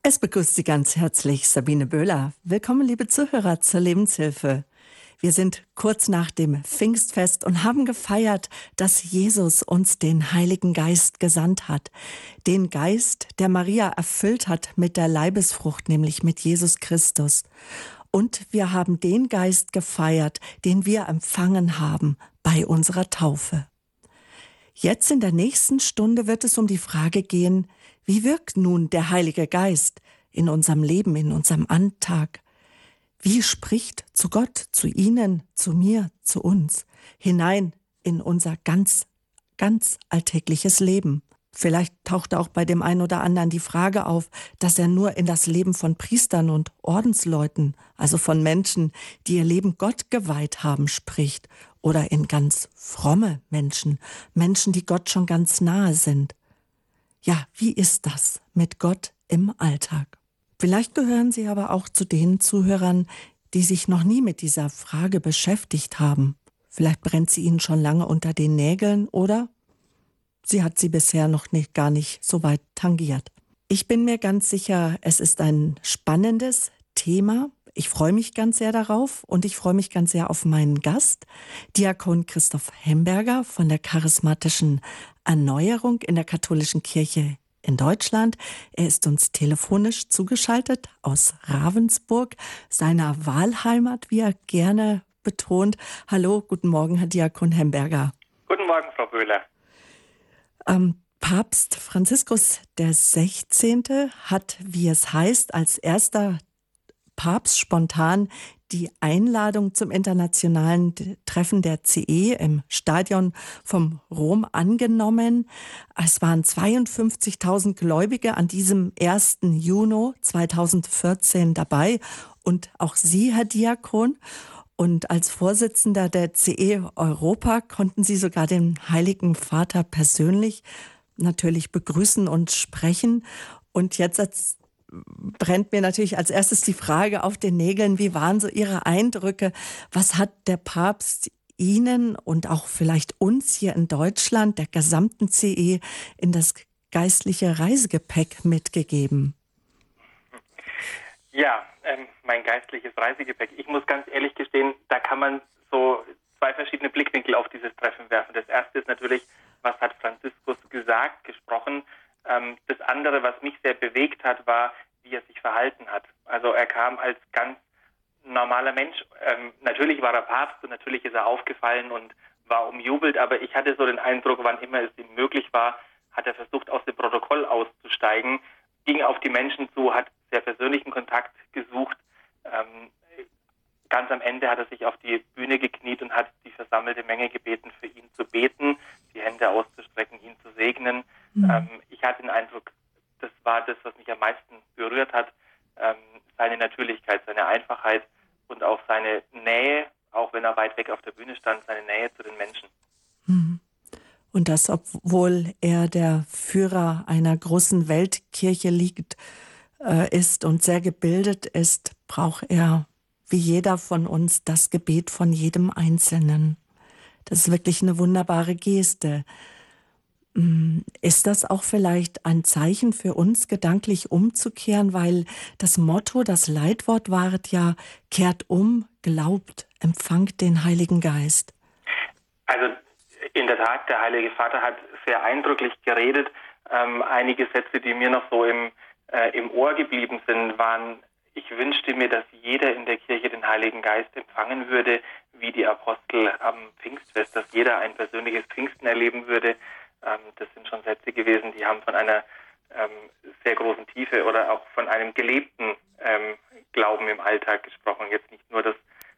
Es begrüßt Sie ganz herzlich Sabine Böhler. Willkommen, liebe Zuhörer, zur Lebenshilfe. Wir sind kurz nach dem Pfingstfest und haben gefeiert, dass Jesus uns den Heiligen Geist gesandt hat. Den Geist, der Maria erfüllt hat mit der Leibesfrucht, nämlich mit Jesus Christus. Und wir haben den Geist gefeiert, den wir empfangen haben bei unserer Taufe. Jetzt in der nächsten Stunde wird es um die Frage gehen, wie wirkt nun der Heilige Geist in unserem Leben, in unserem Alltag? Wie spricht zu Gott, zu Ihnen, zu mir, zu uns, hinein in unser ganz alltägliches Leben? Vielleicht taucht auch bei dem einen oder anderen die Frage auf, dass er nur in das Leben von Priestern und Ordensleuten, also von Menschen, die ihr Leben Gott geweiht haben, spricht, oder in ganz fromme Menschen, Menschen, die Gott schon ganz nahe sind. Ja, wie ist das mit Gott im Alltag? Vielleicht gehören Sie aber auch zu den Zuhörern, die sich noch nie mit dieser Frage beschäftigt haben. Vielleicht brennt sie Ihnen schon lange unter den Nägeln oder sie hat sie bisher noch gar nicht so weit tangiert. Ich bin mir ganz sicher, es ist ein spannendes Thema. Ich freue mich ganz sehr darauf und ich freue mich ganz sehr auf meinen Gast, Diakon Christoph Hemberger von der charismatischen Erneuerung in der katholischen Kirche in Deutschland. Er ist uns telefonisch zugeschaltet aus Ravensburg, seiner Wahlheimat, wie er gerne betont. Hallo, guten Morgen, Herr Diakon Hemberger. Guten Morgen, Frau Böhler. Papst Franziskus der 16. hat, wie es heißt, als erster Papst spontan die Einladung zum internationalen Treffen der CE im Stadion vom Rom angenommen. Es waren 52.000 Gläubige an diesem 1. Juni 2014 dabei und auch Sie, Herr Diakon. Und als Vorsitzender der CE Europa konnten Sie sogar den Heiligen Vater persönlich natürlich begrüßen und sprechen. Und jetzt brennt mir natürlich als erstes die Frage auf den Nägeln, wie waren so Ihre Eindrücke? Was hat der Papst Ihnen und auch vielleicht uns hier in Deutschland, der gesamten CE, in das geistliche Reisegepäck mitgegeben? Ja, mein geistliches Reisegepäck. Ich muss ganz ehrlich gestehen, da kann man so zwei verschiedene Blickwinkel auf dieses Treffen werfen. Das erste ist natürlich, was hat Franziskus gesagt, gesprochen. Das andere, was mich sehr bewegt hat, war, wie er sich verhalten hat. Also er kam als ganz normaler Mensch. Natürlich war er Papst und natürlich ist er aufgefallen und war umjubelt, aber ich hatte so den Eindruck, wann immer es ihm möglich war, hat er versucht, aus dem Protokoll auszusteigen, ging auf die Menschen zu, hat sehr persönlichen Kontakt gesucht. Ganz am Ende hat er sich auf die Bühne gekniet und hat die versammelte Menge gebeten, für ihn zu beten, die Hände auszustrecken, ihn zu segnen. Ich hatte den Eindruck, das war das, was mich am meisten berührt hat, seine Natürlichkeit, seine Einfachheit und auch seine Nähe, auch wenn er weit weg auf der Bühne stand, seine Nähe zu den Menschen. Und das, obwohl er der Führer einer großen Weltkirche ist und sehr gebildet ist, braucht er, wie jeder von uns, das Gebet von jedem Einzelnen. Das ist wirklich eine wunderbare Geste. Ist das auch vielleicht ein Zeichen für uns, gedanklich umzukehren, weil das Motto, das Leitwort war ja, kehrt um, glaubt, empfangt den Heiligen Geist? Also in der Tat, der Heilige Vater hat sehr eindrücklich geredet. Einige Sätze, die mir noch so im Ohr geblieben sind, waren: Ich wünschte mir, dass jeder in der Kirche den Heiligen Geist empfangen würde, wie die Apostel am Pfingstfest, dass jeder ein persönliches Pfingsten erleben würde. Das sind schon Sätze gewesen, die haben von einer sehr großen Tiefe oder auch von einem gelebten Glauben im Alltag gesprochen. Jetzt nicht nur das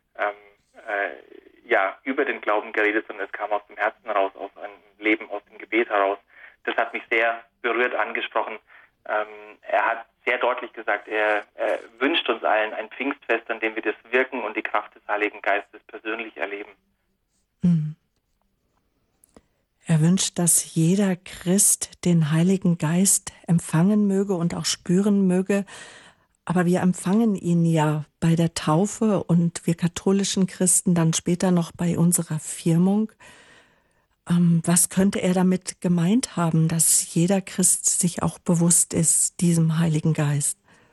über den Glauben geredet, sondern es kam aus dem Herzen heraus, aus einem Leben, aus dem Gebet heraus. Das hat mich sehr berührt angesprochen. Er hat sehr deutlich gesagt, er wünscht uns allen ein Pfingstfest, an dem wir das Wirken und die Kraft des Heiligen Geistes persönlich erleben. Er wünscht, dass jeder Christ den Heiligen Geist empfangen möge und auch spüren möge. Aber wir empfangen ihn ja bei der Taufe und wir katholischen Christen dann später noch bei unserer Firmung. Was könnte er damit gemeint haben, dass jeder Christ sich auch bewusst ist, diesem Heiligen Geist?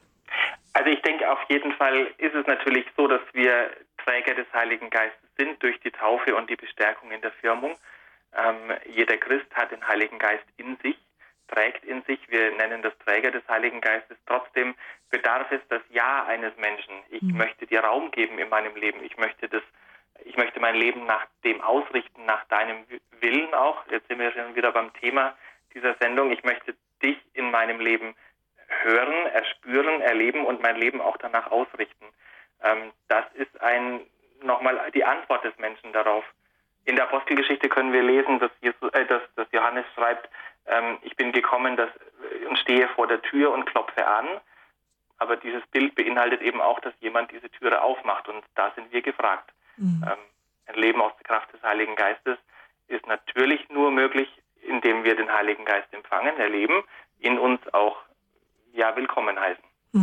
Also ich denke, auf jeden Fall ist es natürlich so, dass wir Träger des Heiligen Geistes sind durch die Taufe und die Bestärkung in der Firmung. Jeder Christ hat den Heiligen Geist in sich, trägt in sich. Wir nennen das Träger des Heiligen Geistes. Trotzdem bedarf es das Ja eines Menschen. Ich möchte dir Raum geben in meinem Leben. Ich möchte mein Leben nach dem ausrichten, nach deinem Willen auch. Jetzt sind wir schon wieder beim Thema dieser Sendung. Ich möchte dich in meinem Leben hören, erspüren, erleben und mein Leben auch danach ausrichten. Das ist nochmal die Antwort des Menschen darauf. In der Apostelgeschichte können wir lesen, dass Johannes schreibt, ich bin gekommen und stehe vor der Tür und klopfe an. Aber dieses Bild beinhaltet eben auch, dass jemand diese Türe aufmacht und da sind wir gefragt. Ein Leben aus der Kraft des Heiligen Geistes ist natürlich nur möglich, indem wir den Heiligen Geist empfangen, erleben, in uns auch willkommen heißen.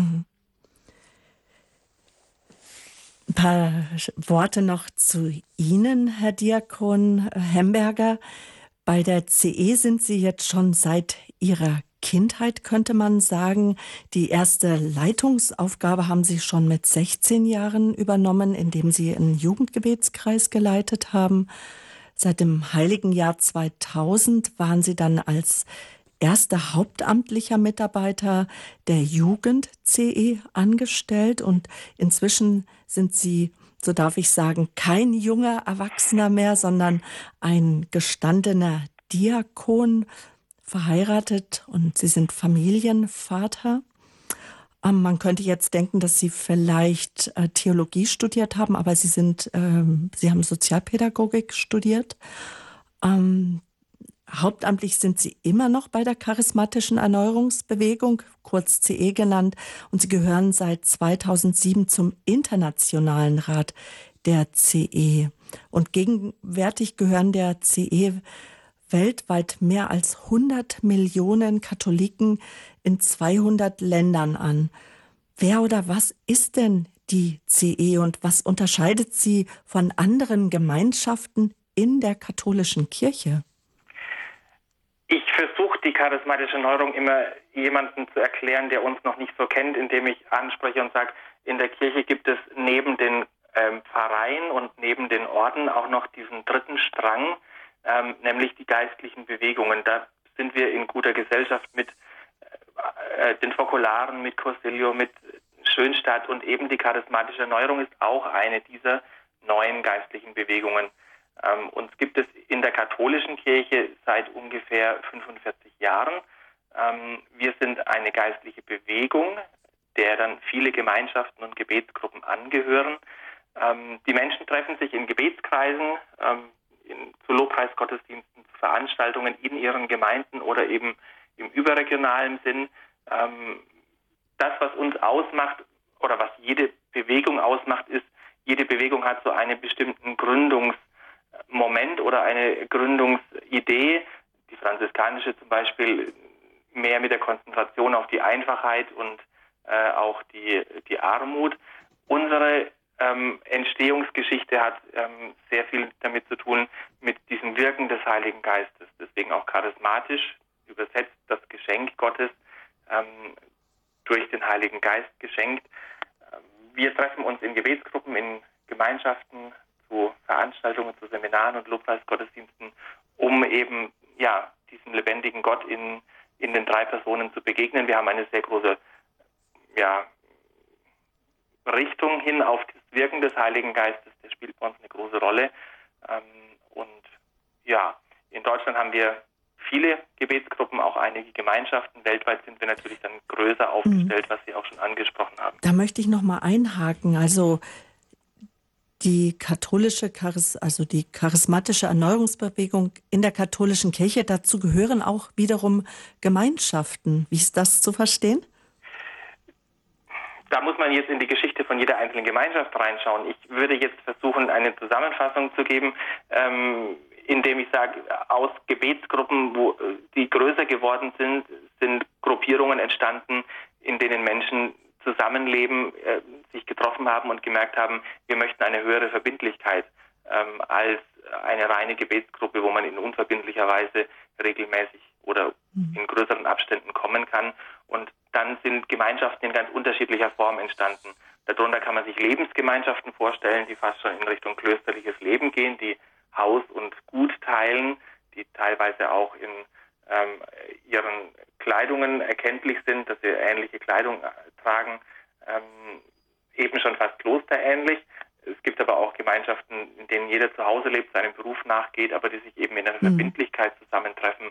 Ein paar Worte noch zu Ihnen, Herr Diakon Hemberger. Bei der CE sind Sie jetzt schon seit Ihrer Kindheit, könnte man sagen. Die erste Leitungsaufgabe haben Sie schon mit 16 Jahren übernommen, indem Sie einen Jugendgebetskreis geleitet haben. Seit dem Heiligen Jahr 2000 waren Sie dann als erster hauptamtlicher Mitarbeiter der Jugend-CE angestellt und inzwischen sind Sie, so darf ich sagen, kein junger Erwachsener mehr, sondern ein gestandener Diakon, verheiratet und Sie sind Familienvater. Man könnte jetzt denken, dass Sie vielleicht Theologie studiert haben, aber Sie haben Sozialpädagogik studiert. Hauptamtlich sind Sie immer noch bei der charismatischen Erneuerungsbewegung, kurz CE genannt, und Sie gehören seit 2007 zum Internationalen Rat der CE. Und gegenwärtig gehören der CE weltweit mehr als 100 Millionen Katholiken in 200 Ländern an. Wer oder was ist denn die CE und was unterscheidet sie von anderen Gemeinschaften in der katholischen Kirche? Ich versuche die charismatische Erneuerung immer jemandem zu erklären, der uns noch nicht so kennt, indem ich anspreche und sage, in der Kirche gibt es neben den Pfarreien und neben den Orden auch noch diesen dritten Strang, nämlich die geistlichen Bewegungen. Da sind wir in guter Gesellschaft mit den Fokolaren, mit Cursillo, mit Schönstadt und eben die charismatische Erneuerung ist auch eine dieser neuen geistlichen Bewegungen. Uns gibt es in der katholischen Kirche seit ungefähr 45 Jahren. Wir sind eine geistliche Bewegung, der dann viele Gemeinschaften und Gebetsgruppen angehören. Die Menschen treffen sich in Gebetskreisen, zu Lobpreisgottesdiensten, zu Veranstaltungen in ihren Gemeinden oder eben im überregionalen Sinn. Das, was uns ausmacht oder was jede Bewegung ausmacht, ist, jede Bewegung hat so einen bestimmten Gründungsmoment oder eine Gründungsidee. Die franziskanische zum Beispiel mehr mit der Konzentration auf die Einfachheit und auch die Armut. Unsere Entstehungsgeschichte hat sehr viel damit zu tun mit diesem Wirken des Heiligen Geistes. Deswegen auch charismatisch, übersetzt das Geschenk Gottes, durch den Heiligen Geist geschenkt. Wir treffen uns in Gebetsgruppen, in Gemeinschaften, zu Veranstaltungen, zu Seminaren und Lobpreisgottesdiensten, um eben diesem lebendigen Gott in den drei Personen zu begegnen. Wir haben eine sehr große Richtung hin auf das Wirken des Heiligen Geistes, der spielt bei uns eine große Rolle. In Deutschland haben wir viele Gebetsgruppen, auch einige Gemeinschaften. Weltweit sind wir natürlich dann größer aufgestellt, was Sie auch schon angesprochen haben. Da möchte ich noch mal einhaken. Also die die charismatische Erneuerungsbewegung in der katholischen Kirche, dazu gehören auch wiederum Gemeinschaften. Wie ist das zu verstehen? Da muss man jetzt in die Geschichte von jeder einzelnen Gemeinschaft reinschauen. Ich würde jetzt versuchen, eine Zusammenfassung zu geben, indem ich sage, aus Gebetsgruppen, die größer geworden sind Gruppierungen entstanden, in denen Menschen zusammenleben, sich getroffen haben und gemerkt haben, wir möchten eine höhere Verbindlichkeit als eine reine Gebetsgruppe, wo man in unverbindlicher Weise regelmäßig oder in größeren Abständen kommen kann. Und dann sind Gemeinschaften in ganz unterschiedlicher Form entstanden. Darunter kann man sich Lebensgemeinschaften vorstellen, die fast schon in Richtung klösterliches Leben gehen, die Haus und Gut teilen, die teilweise auch in ihren Kleidungen erkenntlich sind, dass sie ähnliche Kleidung tragen, eben schon fast klosterähnlich. Es gibt aber auch Gemeinschaften, in denen jeder zu Hause lebt, seinem Beruf nachgeht, aber die sich eben in einer Verbindlichkeit zusammentreffen,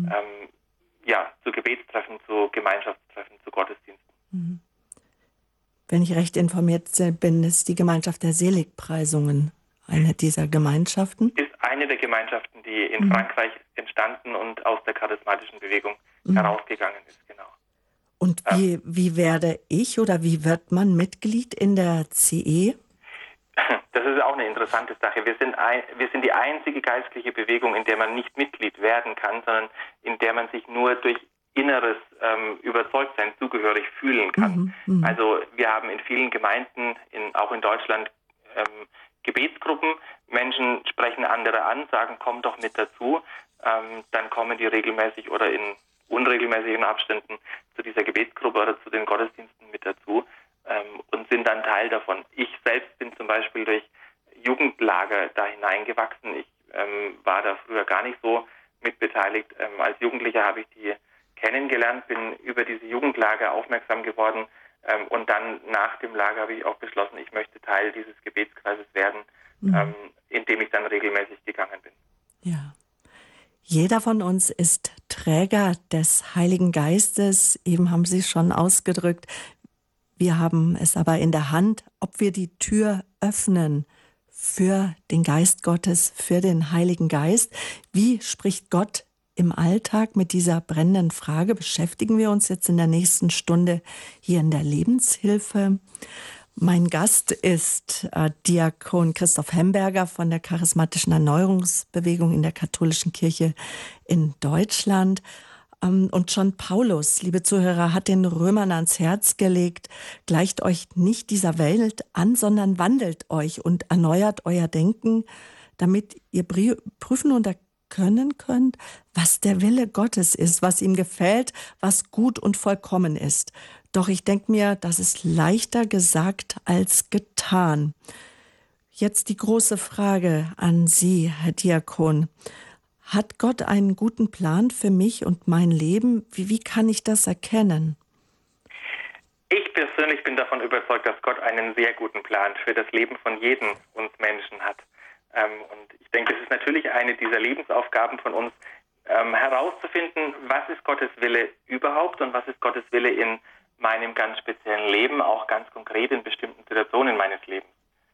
zu Gebetstreffen, zu Gemeinschaftstreffen, zu Gottesdiensten. Wenn ich recht informiert bin, ist die Gemeinschaft der Seligpreisungen eine dieser Gemeinschaften? Ist eine der Gemeinschaften, die in Frankreich entstanden und aus der charismatischen Bewegung herausgegangen ist, genau. Und wie werde ich oder wie wird man Mitglied in der CE? Das ist auch eine interessante Sache. Wir sind die einzige geistliche Bewegung, in der man nicht Mitglied werden kann, sondern in der man sich nur durch inneres Überzeugtsein zugehörig fühlen kann. Also wir haben in vielen Gemeinden, auch in Deutschland, Gebetsgruppen. Menschen sprechen andere an, sagen, komm doch mit dazu. Dann kommen die regelmäßig oder in unregelmäßigen Abständen zu dieser Gebetsgruppe oder zu den Gottesdiensten mit dazu und sind dann Teil davon. Ich selbst bin zum Beispiel durch Jugendlager da hineingewachsen. Ich war da früher gar nicht so mitbeteiligt. Als Jugendlicher habe ich die kennengelernt, bin über diese Jugendlager aufmerksam geworden und dann nach dem Lager habe ich auch beschlossen, ich möchte Teil dieses Gebetskreises werden, in dem ich dann regelmäßig gegangen bin. Ja. Jeder von uns ist Träger des Heiligen Geistes. Eben haben Sie schon ausgedrückt. Wir haben es aber in der Hand, ob wir die Tür öffnen für den Geist Gottes, für den Heiligen Geist. Wie spricht Gott im Alltag mit dieser brennenden Frage? Beschäftigen wir uns jetzt in der nächsten Stunde hier in der Lebenshilfe. Mein Gast ist Diakon Christoph Hemberger von der Charismatischen Erneuerungsbewegung in der Katholischen Kirche in Deutschland. Und schon Paulus, liebe Zuhörer, hat den Römern ans Herz gelegt, gleicht euch nicht dieser Welt an, sondern wandelt euch und erneuert euer Denken, damit ihr prüfen und erkennen könnt, was der Wille Gottes ist, was ihm gefällt, was gut und vollkommen ist. Doch ich denke mir, das ist leichter gesagt als getan. Jetzt die große Frage an Sie, Herr Diakon. Hat Gott einen guten Plan für mich und mein Leben? Wie kann ich das erkennen? Ich persönlich bin davon überzeugt, dass Gott einen sehr guten Plan für das Leben von jedem uns Menschen hat. Und ich denke, es ist natürlich eine dieser Lebensaufgaben von uns, herauszufinden, was ist Gottes Wille überhaupt und was ist Gottes Wille in meinem ganz speziellen Leben, auch ganz konkret in bestimmten Situationen meines Lebens.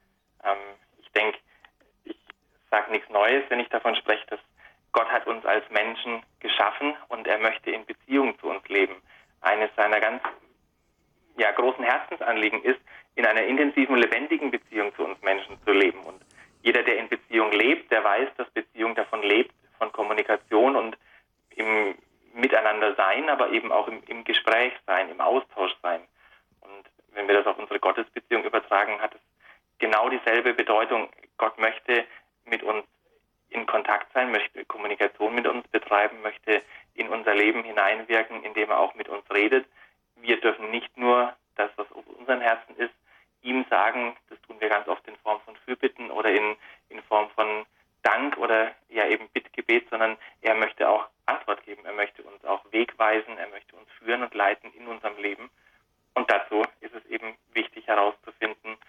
Ich denke, ich sage nichts Neues, wenn ich davon spreche, dass Gott hat uns als Menschen geschaffen und er möchte in Beziehung zu uns leben. Eines seiner ganz großen Herzensanliegen ist, in einer intensiven, lebendigen Beziehung zu uns Menschen zu leben. Und jeder, der in Beziehung lebt, der weiß, dass Beziehung davon lebt, von Kommunikation und im Miteinander sein, aber eben auch im Gespräch sein, im Austausch sein. Und wenn wir das auf unsere Gottesbeziehung übertragen, hat es genau dieselbe Bedeutung. Gott möchte mit uns in Kontakt sein, möchte Kommunikation mit uns betreiben, möchte in unser Leben hineinwirken, indem er auch mit uns redet. Wir dürfen nicht nur das, was auf unseren Herzen ist, ihm sagen, das tun wir ganz oft in Form von Fürbitten oder in Form von Dank oder eben Bittgebet, sondern er möchte auch Antwort geben, er möchte uns auch wegweisen, er möchte uns führen und leiten in unserem Leben. Und dazu ist es eben wichtig herauszufinden,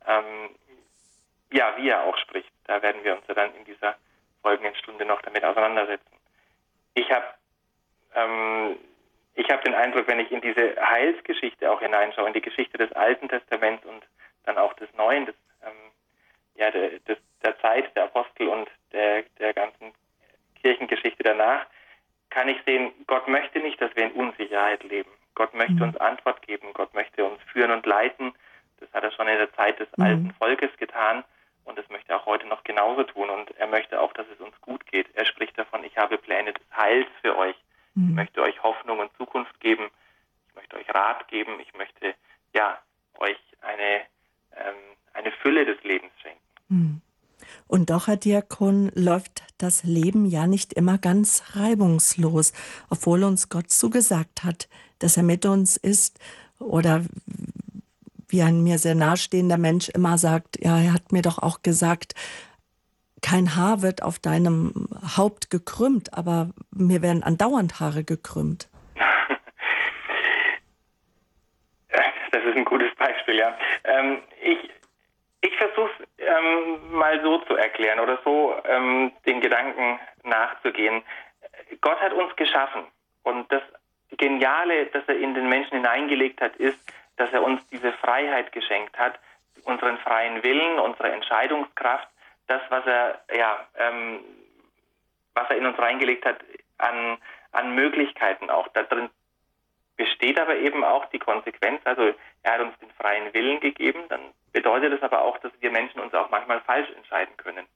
wie er auch spricht. Da werden wir uns ja dann in dieser folgenden Stunde noch damit auseinandersetzen. Ich habe den Eindruck, wenn ich in diese Heilsgeschichte auch hineinschaue, in die Geschichte des Alten Testaments und dann auch des Neuen, der Zeit der Apostel und der ganzen Kirchengeschichte danach, kann ich sehen, Gott möchte nicht, dass wir in Unsicherheit leben. Gott möchte uns Antwort geben. Gott möchte uns führen und leiten. Das hat er schon in der Zeit des alten Volkes getan und das möchte er auch heute noch genauso tun. Und er möchte auch, dass es uns gut geht. Er spricht davon, ich habe Pläne des Heils für euch. Ich möchte euch Hoffnung und Zukunft geben. Ich möchte euch Rat geben. Ich möchte euch eine Fülle des Lebens schenken. Und doch, Herr Diakon, läuft das Leben ja nicht immer ganz reibungslos, obwohl uns Gott zugesagt hat, dass er mit uns ist. Oder wie ein mir sehr nahestehender Mensch immer sagt, ja, er hat mir doch auch gesagt, kein Haar wird auf deinem Haupt gekrümmt, aber mir werden andauernd Haare gekrümmt. Das ist ein gutes Beispiel, ja. Ich versuche es mal so zu erklären oder so den Gedanken nachzugehen. Gott hat uns geschaffen und das Geniale, das er in den Menschen hineingelegt hat, ist, dass er uns diese Freiheit geschenkt hat, unseren freien Willen, unsere Entscheidungskraft, das, was er in uns reingelegt hat an Möglichkeiten auch. Da drin besteht aber eben auch die Konsequenz, also er hat uns den freien Willen gegeben, dann bedeutet das aber auch, dass wir Menschen uns auch manchmal falsch entscheiden können.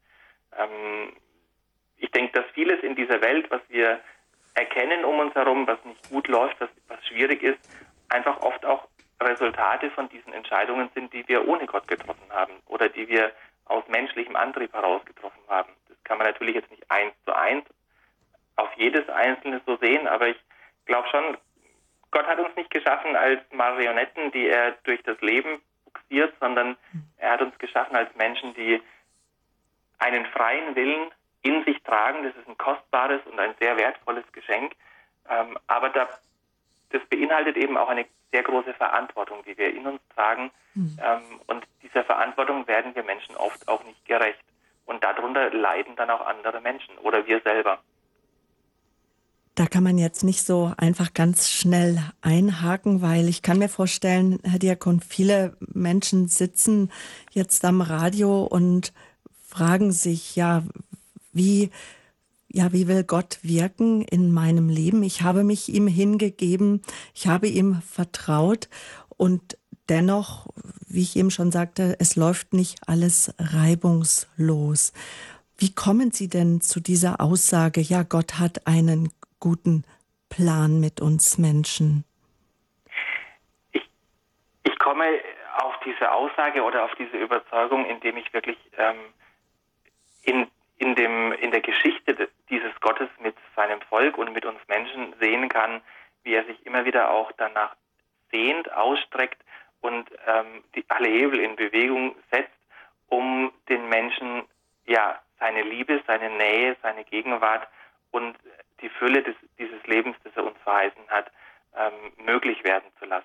Ich denke, dass vieles in dieser Welt, was wir erkennen um uns herum, was nicht gut läuft, was schwierig ist, einfach oft auch Resultate von diesen Entscheidungen sind, die wir ohne Gott getroffen haben oder die wir aus menschlichem Antrieb heraus getroffen haben. Das kann man natürlich jetzt nicht 1:1 auf jedes Einzelne so sehen, aber ich glaube schon, Gott hat uns nicht geschaffen als Marionetten, die er durch das Leben buxiert, sondern er hat uns geschaffen als Menschen, die einen freien Willen in sich tragen. Das ist ein kostbares und ein sehr wertvolles Geschenk. Aber das beinhaltet eben auch eine sehr große Verantwortung, die wir in uns tragen. Und dieser Verantwortung werden wir Menschen oft auch nicht gerecht. Und darunter leiden dann auch andere Menschen oder wir selber. Da kann man jetzt nicht so einfach ganz schnell einhaken, weil ich kann mir vorstellen, Herr Diakon, viele Menschen sitzen jetzt am Radio und fragen sich, wie will Gott wirken in meinem Leben? Ich habe mich ihm hingegeben, ich habe ihm vertraut und dennoch, wie ich eben schon sagte, es läuft nicht alles reibungslos. Wie kommen Sie denn zu dieser Aussage, ja, Gott hat einen guten Plan mit uns Menschen? Ich komme auf diese Aussage oder auf diese Überzeugung, indem ich wirklich in der Geschichte dieses Gottes mit seinem Volk und mit uns Menschen sehen kann, wie er sich immer wieder auch danach sehnt, ausstreckt und alle Hebel in Bewegung setzt, um den Menschen seine Liebe, seine Nähe, seine Gegenwart und die Fülle dieses Lebens, das er uns verheißen hat, möglich werden zu lassen.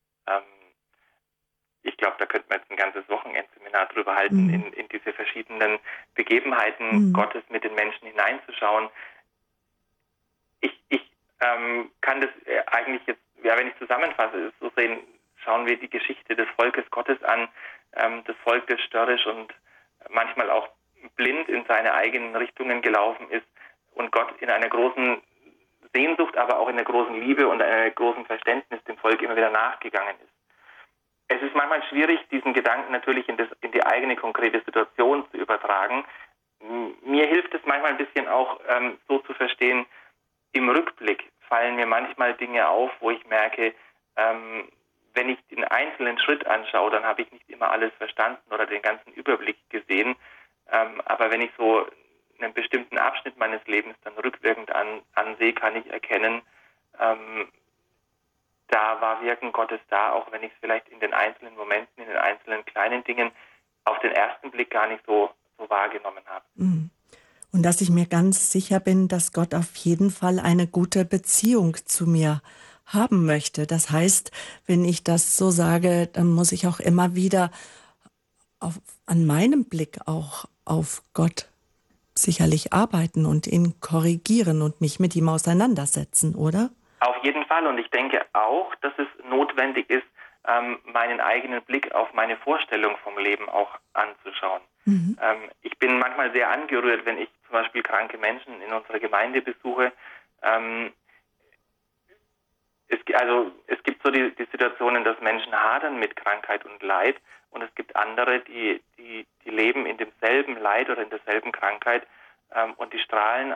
Ich glaube, da könnte man jetzt ein ganzes Wochenendseminar drüber halten, in diese verschiedenen Begebenheiten Gottes mit den Menschen hineinzuschauen. Ich kann das eigentlich jetzt, wenn ich zusammenfasse, so sehen, schauen wir die Geschichte des Volkes Gottes an, das Volk, das störrisch und manchmal auch blind in seine eigenen Richtungen gelaufen ist und Gott in einer großen Sehnsucht, aber auch in einer großen Liebe und einem großen Verständnis dem Volk immer wieder nachgegangen ist. Es ist manchmal schwierig, diesen Gedanken natürlich in die eigene konkrete Situation zu übertragen. Mir hilft es manchmal ein bisschen auch so zu verstehen, im Rückblick fallen mir manchmal Dinge auf, wo ich merke, wenn ich den einzelnen Schritt anschaue, dann habe ich nicht immer alles verstanden oder den ganzen Überblick gesehen. Aber wenn ich so einen bestimmten Abschnitt meines Lebens dann rückwirkend ansehe, kann ich erkennen, da war Wirken Gottes da, auch wenn ich es vielleicht in den einzelnen Momenten, in den einzelnen kleinen Dingen auf den ersten Blick gar nicht so wahrgenommen habe. Und dass ich mir ganz sicher bin, dass Gott auf jeden Fall eine gute Beziehung zu mir haben möchte. Das heißt, wenn ich das so sage, dann muss ich auch immer wieder an meinem Blick auch auf Gott sicherlich arbeiten und ihn korrigieren und mich mit ihm auseinandersetzen, oder? Auf jeden Fall. Und ich denke auch, dass es notwendig ist, meinen eigenen Blick auf meine Vorstellung vom Leben auch anzuschauen. Ich bin manchmal sehr angerührt, wenn ich zum Beispiel kranke Menschen in unserer Gemeinde besuche. Es gibt so die Situationen, dass Menschen hadern mit Krankheit und Leid und es gibt andere, die leben in demselben Leid oder in derselben Krankheit und die strahlen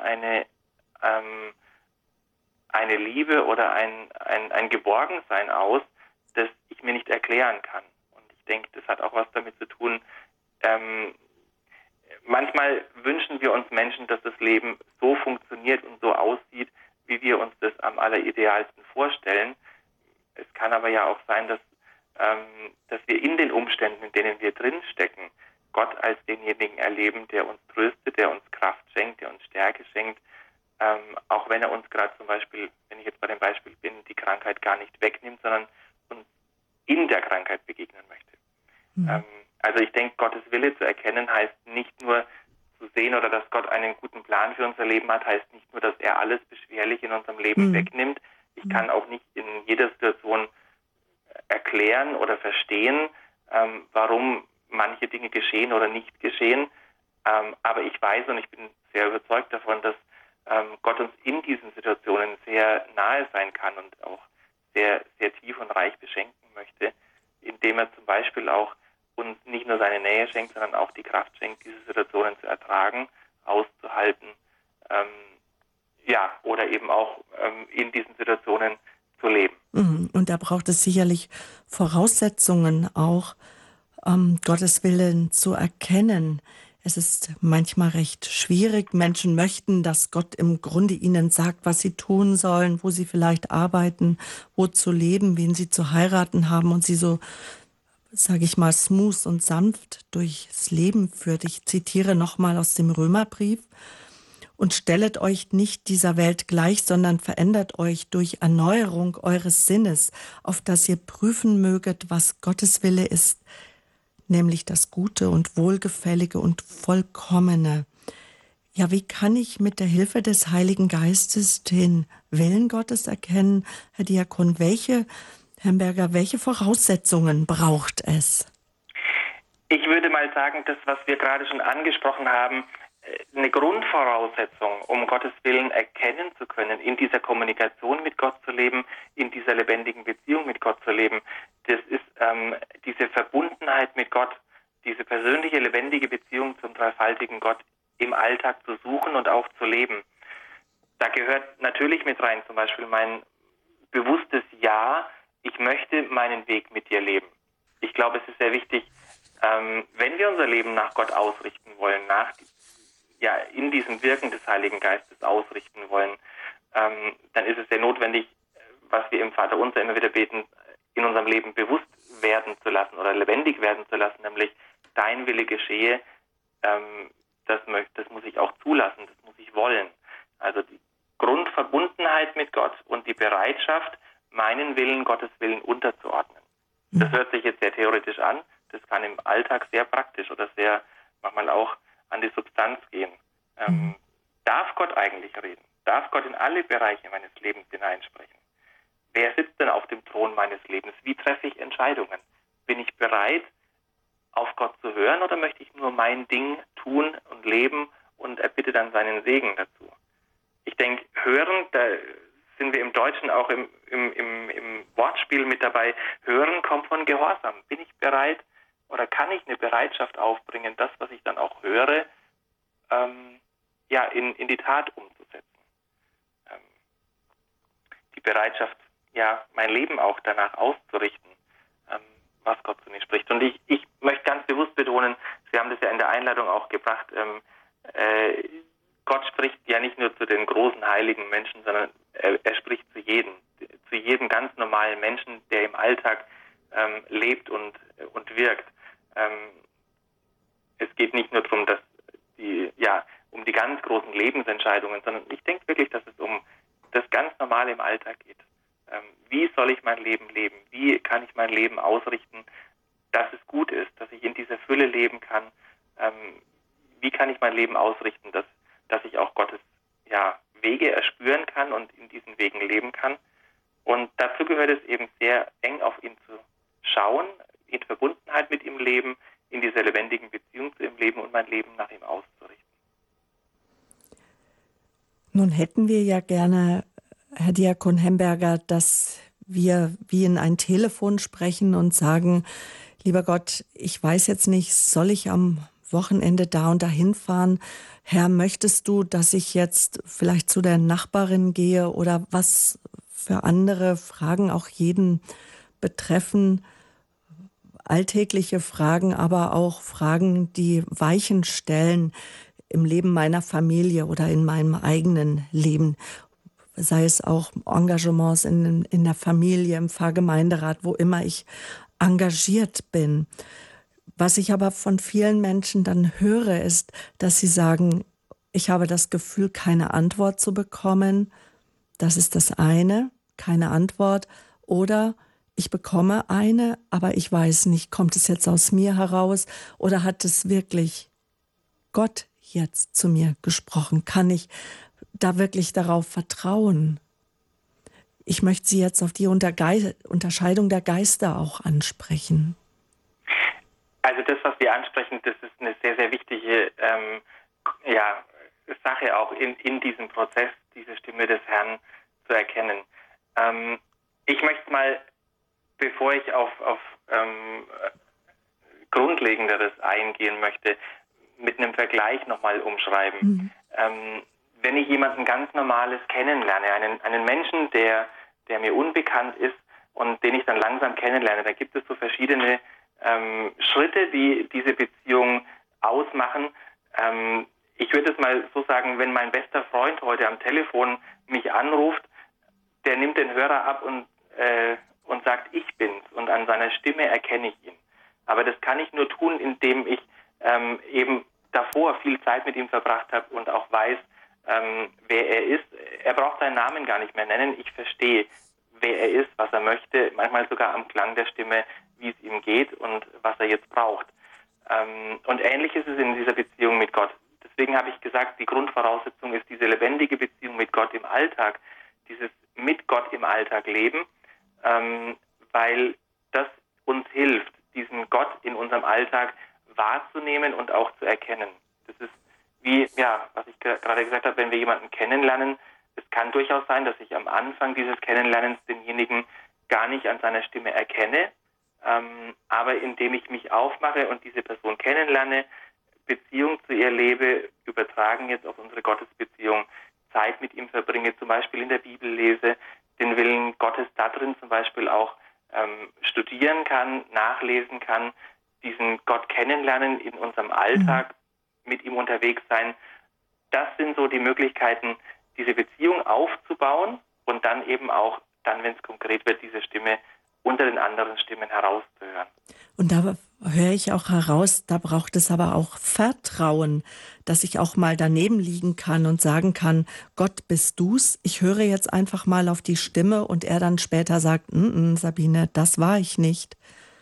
eine Liebe oder ein Geborgensein aus, das ich mir nicht erklären kann. Und ich denke, das hat auch was damit zu tun, manchmal wünschen wir uns Menschen, dass das Leben so funktioniert und so aussieht, wie wir uns das am alleridealsten vorstellen. Es kann aber ja auch sein, dass wir in den Umständen, in denen wir drinstecken, Gott als denjenigen erleben, der uns tröstet, der uns Kraft schenkt, der uns Stärke schenkt, auch wenn er uns gerade zum Beispiel, wenn ich jetzt bei dem Beispiel bin, die Krankheit gar nicht wegnimmt, sondern uns in der Krankheit begegnen möchte. Mhm. Also ich denke, Gottes Wille zu erkennen heißt nicht nur zu sehen oder dass Gott einen guten Plan für unser Leben hat, heißt nicht nur, dass er alles Beschwerliche in unserem Leben wegnimmt. Ich kann auch nicht in jeder Situation erklären oder verstehen, warum manche Dinge geschehen oder nicht geschehen. Aber ich weiß und ich bin sehr überzeugt davon, dass Gott uns in diesen Situationen sehr nahe sein kann und auch sehr, sehr tief und reich beschenken möchte, indem er zum Beispiel auch uns nicht nur seine Nähe schenkt, sondern auch die Kraft schenkt, diese Situationen zu ertragen, auszuhalten, oder eben auch in diesen Situationen zu leben. Und da braucht es sicherlich Voraussetzungen auch, Gottes Willen zu erkennen. Es ist manchmal recht schwierig. Menschen möchten, dass Gott im Grunde ihnen sagt, was sie tun sollen, wo sie vielleicht arbeiten, wo zu leben, wen sie zu heiraten haben und sie so, sage ich mal, smooth und sanft durchs Leben führt. Ich zitiere nochmal aus dem Römerbrief. Und stellet euch nicht dieser Welt gleich, sondern verändert euch durch Erneuerung eures Sinnes, auf dass ihr prüfen möget, was Gottes Wille ist, nämlich das Gute und Wohlgefällige und Vollkommene. Ja, wie kann ich mit der Hilfe des Heiligen Geistes den Willen Gottes erkennen? Herr Diakon, welche Voraussetzungen braucht es? Ich würde mal sagen, das, was wir gerade schon angesprochen haben, eine Grundvoraussetzung, um Gottes Willen erkennen zu können, in dieser Kommunikation mit Gott zu leben, in dieser lebendigen Beziehung mit Gott zu leben, das ist diese Verbundenheit mit Gott, diese persönliche, lebendige Beziehung zum dreifaltigen Gott im Alltag zu suchen und auch zu leben. Da gehört natürlich mit rein zum Beispiel mein bewusstes Ja, ich möchte meinen Weg mit dir leben. Ich glaube, es ist sehr wichtig, wenn wir unser Leben nach Gott ausrichten wollen, in diesem Wirken des Heiligen Geistes ausrichten wollen, dann ist es sehr notwendig, was wir im Vaterunser immer wieder beten, in unserem Leben bewusst werden zu lassen oder lebendig werden zu lassen, nämlich dein Wille geschehe, das muss ich auch zulassen, das muss ich wollen. Also die Grundverbundenheit mit Gott und die Bereitschaft, meinen Willen Gottes Willen unterzuordnen. Das hört sich jetzt sehr theoretisch an, das kann im Alltag sehr praktisch oder sehr manchmal auch an die Substanz gehen. Darf Gott eigentlich reden? Darf Gott in alle Bereiche meines Lebens hineinsprechen? Wer sitzt denn auf dem Thron meines Lebens? Wie treffe ich Entscheidungen? Bin ich bereit, auf Gott zu hören oder möchte ich nur mein Ding tun und leben und erbitte dann seinen Segen dazu? Ich denke, hören, da sind wir im Deutschen auch im Wortspiel mit dabei. Hören kommt von Gehorsam. Bin ich bereit oder kann ich eine Bereitschaft aufbringen, das, was ich dann auch höre, in die Tat umzusetzen? Die Bereitschaft, mein Leben auch danach auszurichten, was Gott zu mir spricht. Und ich möchte ganz bewusst betonen, Sie haben das ja in der Einladung auch gebracht, Gott spricht ja nicht nur zu den großen heiligen Menschen, sondern er spricht zu jedem ganz normalen Menschen, der im Alltag lebt und wirkt. Es geht nicht nur darum, dass um die ganz großen Lebensentscheidungen, sondern ich denke wirklich, dass es um das ganz Normale im Alltag geht. Wie soll ich mein Leben leben? Wie kann ich mein Leben ausrichten, dass es gut ist, dass ich in dieser Fülle leben kann? Wie kann ich mein Leben ausrichten, dass ich auch Gottes Wege erspüren kann und in diesen Wegen leben kann? Und dazu gehört es eben sehr eng auf ihn zu schauen, in Verbundenheit mit ihm leben, in dieser lebendigen Beziehung zu ihm leben und mein Leben nach ihm auszurichten. Nun hätten wir ja gerne, Herr Diakon Hemberger, dass wir wie in ein Telefon sprechen und sagen, lieber Gott, ich weiß jetzt nicht, soll ich am Wochenende da und dahin fahren? Herr, möchtest du, dass ich jetzt vielleicht zu der Nachbarin gehe oder was für andere Fragen auch jeden betreffen? alltägliche Fragen, aber auch Fragen, die Weichen stellen im Leben meiner Familie oder in meinem eigenen Leben. Sei es auch Engagements in der Familie, im Pfarrgemeinderat, wo immer ich engagiert bin. Was ich aber von vielen Menschen dann höre, ist, dass sie sagen, ich habe das Gefühl, keine Antwort zu bekommen. Das ist das eine, keine Antwort. Oder ich bekomme eine, aber ich weiß nicht, kommt es jetzt aus mir heraus oder hat es wirklich Gott jetzt zu mir gesprochen? Kann ich da wirklich darauf vertrauen? Ich möchte Sie jetzt auf die Unterscheidung der Geister auch ansprechen. Also das, was Sie ansprechen, das ist eine sehr, sehr wichtige Sache auch in diesem Prozess, diese Stimme des Herrn zu erkennen. Ich möchte mal, bevor ich auf Grundlegenderes eingehen möchte, mit einem Vergleich nochmal umschreiben. Wenn ich jemanden ganz Normales kennenlerne, einen Menschen, der mir unbekannt ist und den ich dann langsam kennenlerne, da gibt es so verschiedene Schritte, die diese Beziehung ausmachen. Ich würde es mal so sagen, wenn mein bester Freund heute am Telefon mich anruft, der nimmt den Hörer ab und sagt, ich bin's, und an seiner Stimme erkenne ich ihn. Aber das kann ich nur tun, indem ich eben davor viel Zeit mit ihm verbracht habe und auch weiß, wer er ist. Er braucht seinen Namen gar nicht mehr nennen. Ich verstehe, wer er ist, was er möchte, manchmal sogar am Klang der Stimme, wie es ihm geht und was er jetzt braucht. Und ähnlich ist es in dieser Beziehung mit Gott. Deswegen habe ich gesagt, die Grundvoraussetzung ist diese lebendige Beziehung mit Gott im Alltag, dieses mit Gott im Alltag leben, weil das uns hilft, diesen Gott in unserem Alltag wahrzunehmen und auch zu erkennen. Das ist wie, was ich gerade gesagt habe, wenn wir jemanden kennenlernen, es kann durchaus sein, dass ich am Anfang dieses Kennenlernens denjenigen gar nicht an seiner Stimme erkenne, aber indem ich mich aufmache und diese Person kennenlerne, Beziehung zu ihr lebe, übertragen jetzt auf unsere Gottesbeziehung, Zeit mit ihm verbringe, zum Beispiel in der Bibel lese, den Willen Gottes da drin zum Beispiel auch studieren kann, nachlesen kann, diesen Gott kennenlernen in unserem Alltag, mit ihm unterwegs sein. Das sind so die Möglichkeiten, diese Beziehung aufzubauen und dann eben auch, dann, wenn es konkret wird, diese Stimme unter den anderen Stimmen herauszuhören. Und da höre ich auch heraus, da braucht es aber auch Vertrauen, dass ich auch mal daneben liegen kann und sagen kann, Gott, bist du's? Ich höre jetzt einfach mal auf die Stimme, und er dann später sagt, Sabine, das war ich nicht.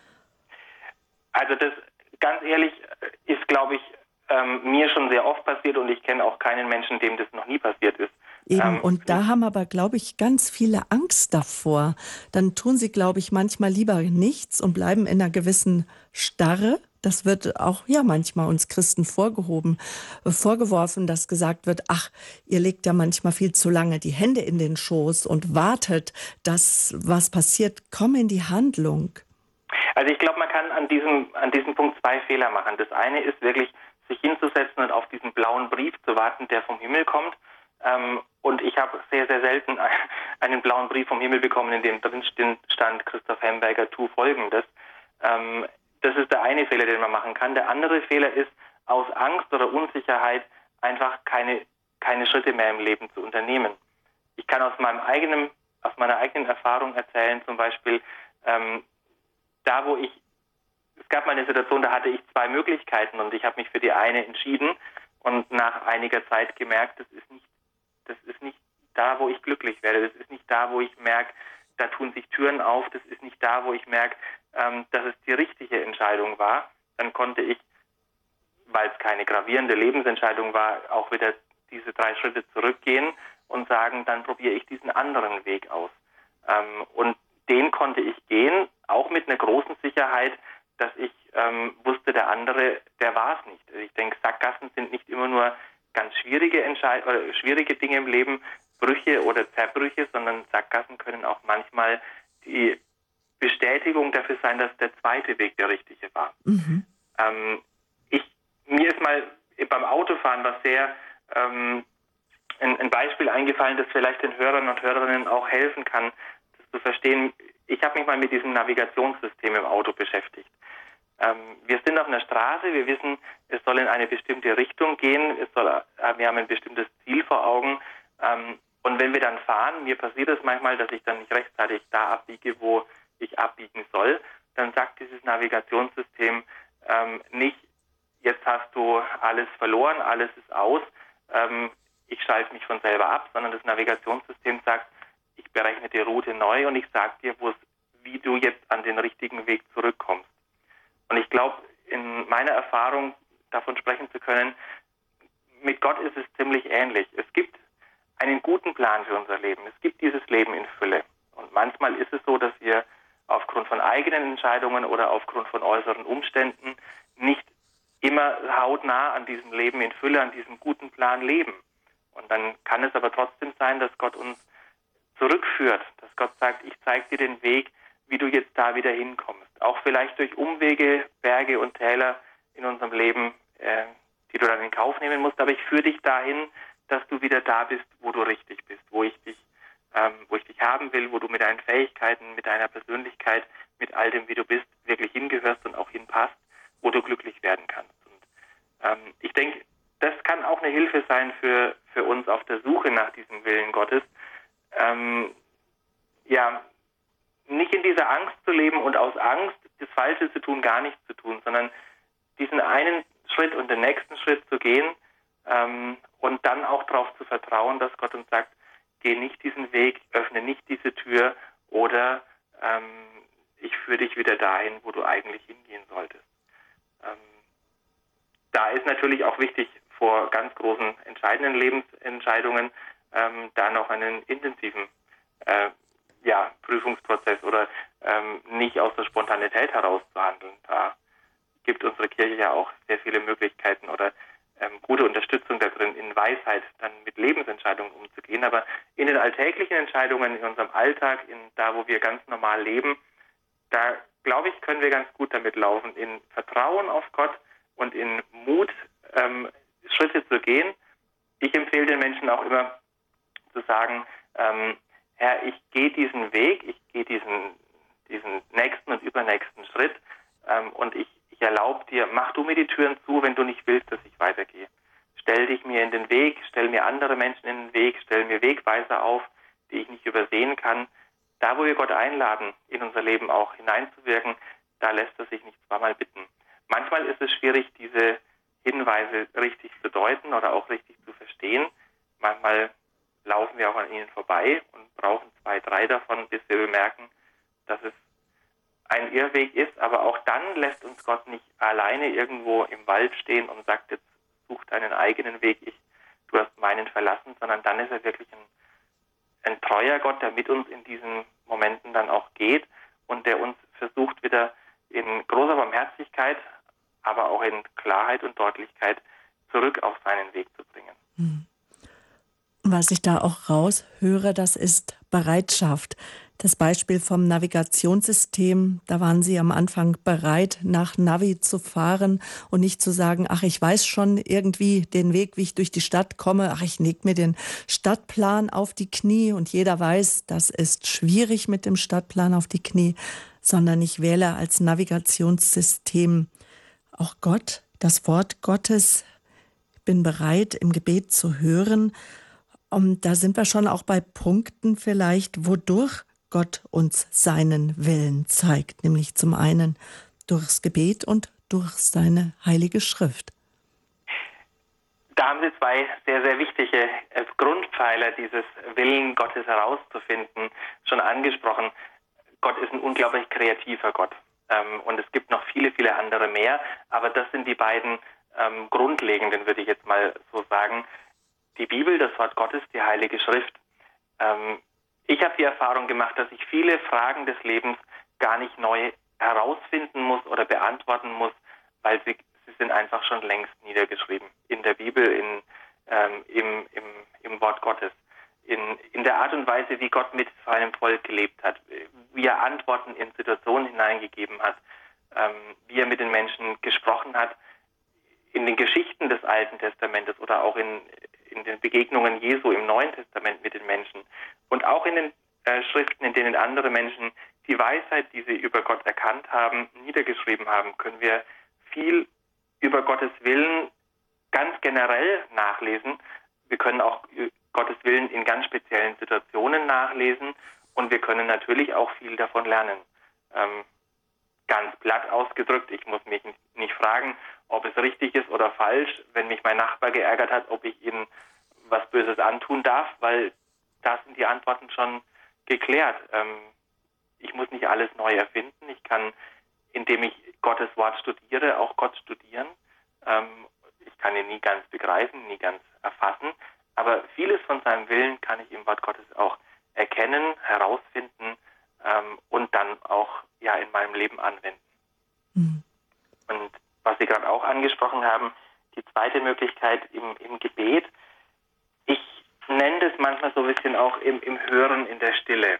Also das, ganz ehrlich, ist, glaube ich, mir schon sehr oft passiert, und ich kenne auch keinen Menschen, dem das noch nie passiert ist. Eben, und da haben aber, glaube ich, ganz viele Angst davor. Dann tun sie, glaube ich, manchmal lieber nichts und bleiben in einer gewissen Starre. Das wird auch manchmal uns Christen vorgeworfen, dass gesagt wird, ach, ihr legt ja manchmal viel zu lange die Hände in den Schoß und wartet, dass was passiert. Komm in die Handlung. Also ich glaube, man kann an diesem Punkt zwei Fehler machen. Das eine ist wirklich, sich hinzusetzen und auf diesen blauen Brief zu warten, der vom Himmel kommt. Und ich habe sehr, sehr selten einen blauen Brief vom Himmel bekommen, in dem drin stand, Christoph Hemberger, tu Folgendes. Das ist der eine Fehler, den man machen kann. Der andere Fehler ist, aus Angst oder Unsicherheit einfach keine Schritte mehr im Leben zu unternehmen. Ich kann aus meiner eigenen Erfahrung erzählen, zum Beispiel, es gab mal eine Situation, da hatte ich zwei Möglichkeiten und ich habe mich für die eine entschieden und nach einiger Zeit gemerkt, das ist nicht da, wo ich glücklich werde. Das ist nicht da, wo ich merke, da tun sich Türen auf. Das ist nicht da, wo ich merke, dass es die richtige Entscheidung war. Dann konnte ich, weil es keine gravierende Lebensentscheidung war, auch wieder diese 3 Schritte zurückgehen und sagen, dann probiere ich diesen anderen Weg aus. Und den konnte ich gehen, auch mit einer großen Sicherheit, dass ich wusste, der andere, der war es nicht. Ich denke, Sackgassen sind nicht immer nur ganz schwierige Dinge im Leben, Brüche oder Zerbrüche, sondern Sackgassen können auch manchmal die Bestätigung dafür sein, dass der zweite Weg der richtige war. Mhm. Mir ist mal beim Autofahren was sehr ein Beispiel eingefallen, das vielleicht den Hörern und Hörerinnen auch helfen kann, das zu verstehen. Ich habe mich mal mit diesem Navigationssystem im Auto beschäftigt. Wir sind auf einer Straße, wir wissen, es soll in eine bestimmte Richtung gehen, wir haben ein bestimmtes Ziel vor Augen. Und wenn wir dann fahren, mir passiert es manchmal, dass ich dann nicht rechtzeitig da abbiege, wo ich abbiegen soll, dann sagt dieses Navigationssystem nicht, jetzt hast du alles verloren, alles ist aus, ich schalte mich von selber ab, sondern das Navigationssystem sagt, ich berechne die Route neu und ich sage dir, wie du jetzt an den richtigen Weg zurückkommst. Und ich glaube, in meiner Erfahrung davon sprechen zu können, mit Gott ist es ziemlich ähnlich. Es gibt einen guten Plan für unser Leben. Es gibt dieses Leben in Fülle. Und manchmal ist es so, dass wir aufgrund von eigenen Entscheidungen oder aufgrund von äußeren Umständen nicht immer hautnah an diesem Leben in Fülle, an diesem guten Plan leben. Und dann kann es aber trotzdem sein, dass Gott uns zurückführt, dass Gott sagt, ich zeige dir den Weg, wie du jetzt da wieder hinkommst. Auch vielleicht durch Umwege, Berge und Täler in unserem Leben, die du dann in Kauf nehmen musst. Aber ich führe dich dahin, dass du wieder da bist, wo du richtig bist, wo ich dich haben will, wo du mit deinen Fähigkeiten, mit deiner Persönlichkeit, mit all dem, wie du bist, wirklich hingehörst und auch hinpasst, wo du glücklich werden kannst. Und ich denke, das kann auch eine Hilfe sein für uns auf der Suche nach diesem Willen Gottes. Nicht in dieser Angst zu leben und aus Angst das Falsche zu tun, gar nichts zu tun, sondern diesen einen Schritt und den nächsten Schritt zu gehen und dann auch darauf zu vertrauen, dass Gott uns sagt, geh nicht diesen Weg, öffne nicht diese Tür oder ich führe dich wieder dahin, wo du eigentlich hingehen solltest. Da ist natürlich auch wichtig, vor ganz großen, entscheidenden Lebensentscheidungen da noch einen intensiven Prüfungsprozess oder nicht aus der Spontanität heraus zu handeln. Da gibt unsere Kirche ja auch sehr viele Möglichkeiten oder gute Unterstützung darin, in Weisheit dann mit Lebensentscheidungen umzugehen. Aber in den alltäglichen Entscheidungen, in unserem Alltag, da wo wir ganz normal leben, da glaube ich, können wir ganz gut damit laufen, in Vertrauen auf Gott und in Mut Schritte zu gehen. Ich empfehle den Menschen auch immer zu sagen, Herr, ich gehe diesen Weg, ich gehe diesen nächsten und übernächsten Schritt und ich erlaube dir, mach du mir die Türen zu, wenn du nicht willst, dass ich weitergehe. Stell dich mir in den Weg, stell mir andere Menschen in den Weg, stell mir Wegweiser auf, die ich nicht übersehen kann. Da, wo wir Gott einladen, in unser Leben auch hineinzuwirken, da lässt er sich nicht zweimal bitten. Manchmal ist es schwierig, diese Hinweise richtig zu deuten oder auch richtig zu verstehen. Manchmal laufen wir auch an ihnen vorbei und brauchen 2, 3 davon, bis wir bemerken, dass es ein Irrweg ist. Aber auch dann lässt uns Gott nicht alleine irgendwo im Wald stehen und sagt, jetzt such deinen eigenen Weg, du hast meinen verlassen, sondern dann ist er wirklich ein treuer Gott, der mit uns in diesen Momenten dann auch geht und der uns versucht, wieder in großer Barmherzigkeit, aber auch in Klarheit und Deutlichkeit zurück auf seinen Weg zu bringen. Was ich da auch raushöre, das ist Bereitschaft. Das Beispiel vom Navigationssystem, da waren Sie am Anfang bereit, nach Navi zu fahren und nicht zu sagen, ach, ich weiß schon irgendwie den Weg, wie ich durch die Stadt komme. Ach, ich leg mir den Stadtplan auf die Knie und jeder weiß, das ist schwierig mit dem Stadtplan auf die Knie, sondern ich wähle als Navigationssystem auch Gott, das Wort Gottes. Ich bin bereit, im Gebet zu hören. Da sind wir schon auch bei Punkten vielleicht, wodurch Gott uns seinen Willen zeigt, nämlich zum einen durchs Gebet und durch seine Heilige Schrift. Da haben Sie 2 sehr, sehr wichtige Grundpfeiler dieses Willen Gottes herauszufinden, schon angesprochen. Gott ist ein unglaublich kreativer Gott und es gibt noch viele, viele andere mehr, aber das sind die beiden grundlegenden, würde ich jetzt mal so sagen. Die Bibel, das Wort Gottes, die Heilige Schrift. Ich habe die Erfahrung gemacht, dass ich viele Fragen des Lebens gar nicht neu herausfinden muss oder beantworten muss, weil sie sind einfach schon längst niedergeschrieben. In der Bibel, im Wort Gottes. In der Art und Weise, wie Gott mit seinem Volk gelebt hat, wie er Antworten in Situationen hineingegeben hat, wie er mit den Menschen gesprochen hat, in den Geschichten des Alten Testamentes oder auch in den Begegnungen Jesu im Neuen Testament mit den Menschen und auch in den Schriften, in denen andere Menschen die Weisheit, die sie über Gott erkannt haben, niedergeschrieben haben, können wir viel über Gottes Willen ganz generell nachlesen. Wir können auch Gottes Willen in ganz speziellen Situationen nachlesen und wir können natürlich auch viel davon lernen. Ganz platt ausgedrückt, ich muss mich nicht fragen, ob es richtig ist oder falsch, wenn mich mein Nachbar geärgert hat, ob ich ihm was Böses antun darf, weil da sind die Antworten schon geklärt. Ich muss nicht alles neu erfinden. Ich kann, indem ich Gottes Wort studiere, auch Gott studieren. Ich kann ihn nie ganz begreifen, nie ganz erfassen, aber vieles von seinem Willen kann ich im Wort Gottes auch erkennen, herausfinden und dann auch in meinem Leben anwenden. Mhm. Und was Sie gerade auch angesprochen haben, die zweite Möglichkeit im Gebet, ich nenne das manchmal so ein bisschen auch im Hören in der Stille.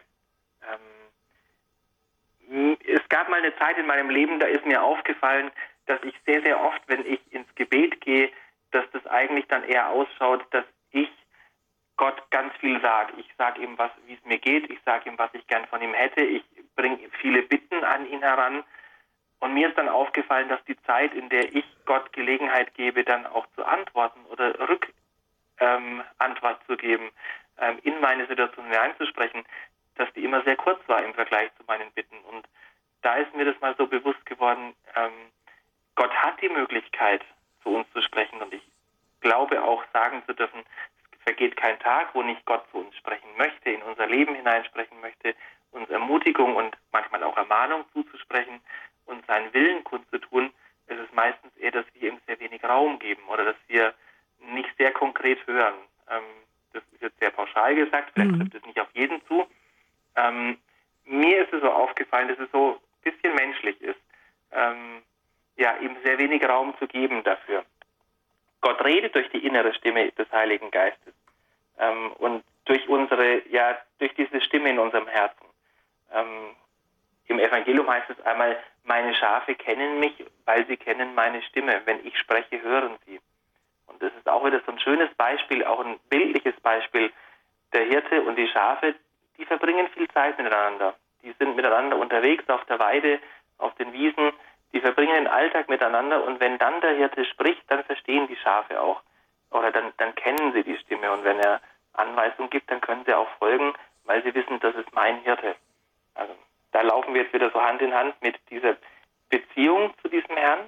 Es gab mal eine Zeit in meinem Leben, da ist mir aufgefallen, dass ich sehr, sehr oft, wenn ich ins Gebet gehe, dass das eigentlich dann eher ausschaut, dass ich Gott ganz viel sage. Ich sage ihm, wie es mir geht, ich sage ihm, was ich gern von ihm hätte, ich bringe viele Bitten an ihn heran. Und mir ist dann aufgefallen, dass die Zeit, in der ich Gott Gelegenheit gebe, dann auch zu antworten oder Rückantwort zu geben, in meine Situation hineinzusprechen, dass die immer sehr kurz war im Vergleich zu meinen Bitten. Und da ist mir das mal so bewusst geworden, Gott hat die Möglichkeit, zu uns zu sprechen. Und ich glaube auch sagen zu dürfen, es vergeht kein Tag, wo nicht Gott zu uns sprechen möchte, in unser Leben hineinsprechen möchte, uns Ermutigung und manchmal auch Ermahnung zuzusprechen und seinen Willen kundzutun. Es ist meistens eher, dass wir ihm sehr wenig Raum geben oder dass wir nicht sehr konkret hören. Das ist jetzt sehr pauschal gesagt, vielleicht trifft es nicht auf jeden zu. Mir ist es so aufgefallen, dass es so ein bisschen menschlich ist, ihm sehr wenig Raum zu geben dafür. Gott redet durch die innere Stimme des Heiligen Geistes und durch diese Stimme in unserem Herzen. Im Evangelium heißt es einmal, meine Schafe kennen mich, weil sie kennen meine Stimme. Wenn ich spreche, hören sie. Und das ist auch wieder so ein schönes Beispiel, auch ein bildliches Beispiel. Der Hirte und die Schafe, die verbringen viel Zeit miteinander. Die sind miteinander unterwegs auf der Weide, auf den Wiesen. Die verbringen den Alltag miteinander. Und wenn dann der Hirte spricht, dann verstehen die Schafe auch. Oder dann kennen sie die Stimme. Und wenn er Anweisungen gibt, dann können sie auch folgen, weil sie wissen, das ist mein Hirte. Also da laufen wir jetzt wieder so Hand in Hand mit dieser Beziehung zu diesem Herrn.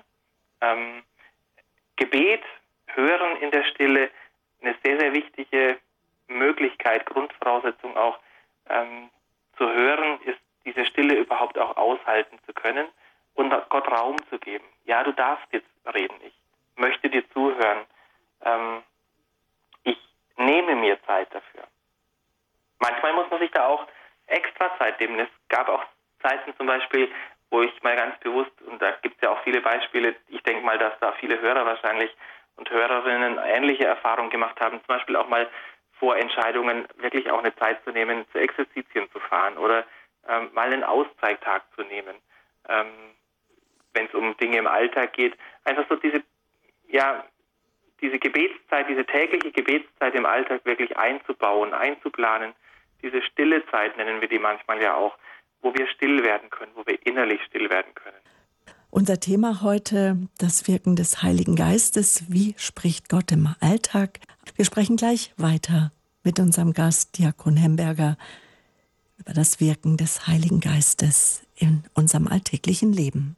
Gebet, Hören in der Stille, eine sehr, sehr wichtige Möglichkeit, Grundvoraussetzung auch zu hören, ist diese Stille überhaupt auch aushalten zu können und Gott Raum zu geben. Ja, du darfst jetzt reden, ich möchte dir zuhören. Ich nehme mir Zeit dafür. Manchmal muss man sich da auch extra Zeit nehmen. Es gab auch Zeiten zum Beispiel, wo ich mal ganz bewusst, und da gibt es ja auch viele Beispiele, ich denke mal, dass da viele Hörer wahrscheinlich und Hörerinnen ähnliche Erfahrungen gemacht haben, zum Beispiel auch mal vor Entscheidungen wirklich auch eine Zeit zu nehmen, zu Exerzitien zu fahren oder mal einen Auszeittag zu nehmen. Wenn es um Dinge im Alltag geht, einfach so diese Gebetszeit, diese tägliche Gebetszeit im Alltag wirklich einzubauen, einzuplanen. Diese stille Zeit nennen wir die manchmal ja auch, wo wir still werden können, wo wir innerlich still werden können. Unser Thema heute, das Wirken des Heiligen Geistes. Wie spricht Gott im Alltag? Wir sprechen gleich weiter mit unserem Gast, Diakon Hemberger, über das Wirken des Heiligen Geistes in unserem alltäglichen Leben.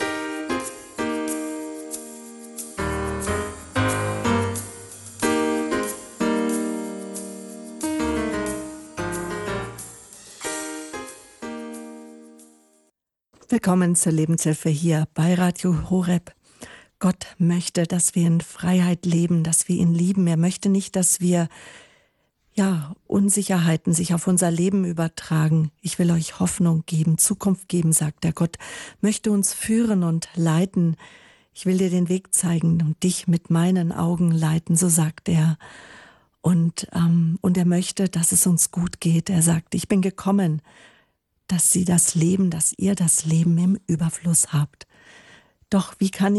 Willkommen zur Lebenshilfe hier bei Radio Horeb. Gott möchte, dass wir in Freiheit leben, dass wir ihn lieben. Er möchte nicht, dass wir Unsicherheiten sich auf unser Leben übertragen. Ich will euch Hoffnung geben, Zukunft geben, sagt er. Gott möchte uns führen und leiten. Ich will dir den Weg zeigen und dich mit meinen Augen leiten, so sagt er. Und er möchte, dass es uns gut geht. Er sagt, ich bin gekommen, dass ihr das Leben im Überfluss habt. Doch wie kann ich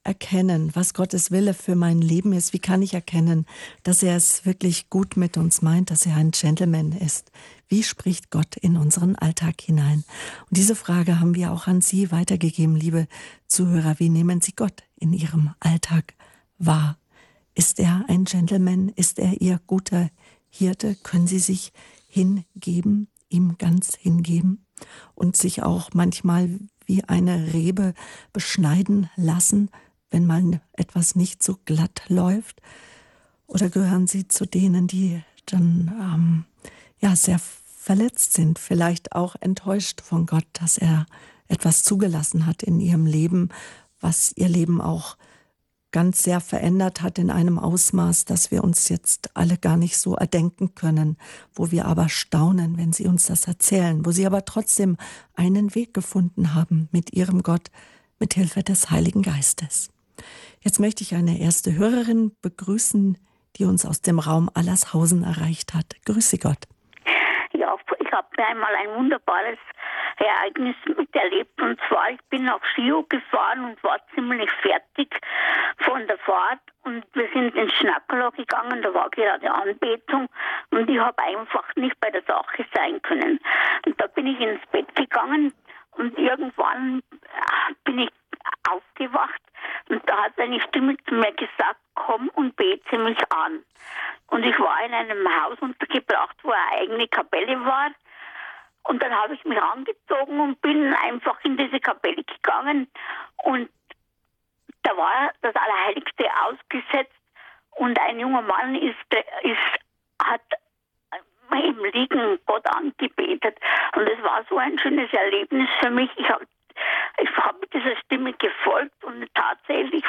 erkennen, was Gottes Wille für mein Leben ist? Wie kann ich erkennen, dass er es wirklich gut mit uns meint, dass er ein Gentleman ist? Wie spricht Gott in unseren Alltag hinein? Und diese Frage haben wir auch an Sie weitergegeben, liebe Zuhörer. Wie nehmen Sie Gott in Ihrem Alltag wahr? Ist er ein Gentleman? Ist er Ihr guter Hirte? Können Sie sich hingeben, ihm ganz hingeben und sich auch manchmal wie eine Rebe beschneiden lassen, wenn mal etwas nicht so glatt läuft? Oder gehören Sie zu denen, die dann sehr verletzt sind, vielleicht auch enttäuscht von Gott, dass er etwas zugelassen hat in ihrem Leben, was ihr Leben auch ganz sehr verändert hat in einem Ausmaß, dass wir uns jetzt alle gar nicht so erdenken können, wo wir aber staunen, wenn Sie uns das erzählen, wo Sie aber trotzdem einen Weg gefunden haben mit Ihrem Gott, mit Hilfe des Heiligen Geistes. Jetzt möchte ich eine erste Hörerin begrüßen, die uns aus dem Raum Allershausen erreicht hat. Grüße Gott. Ja, ich habe einmal ein wunderbares Ereignis miterlebt, und zwar, ich bin nach Schio gefahren und war ziemlich fertig von der Fahrt, und wir sind ins Schnackerl gegangen, da war gerade Anbetung, und ich habe einfach nicht bei der Sache sein können. Und da bin ich ins Bett gegangen, und irgendwann bin ich aufgewacht, und da hat eine Stimme zu mir gesagt: komm und bete mich an. Und ich war in einem Haus untergebracht, wo eine eigene Kapelle war. Und dann habe ich mich angezogen und bin einfach in diese Kapelle gegangen. Und da war das Allerheiligste ausgesetzt. Und ein junger Mann hat im Liegen Gott angebetet. Und es war so ein schönes Erlebnis für mich. Ich habe dieser Stimme gefolgt, und tatsächlich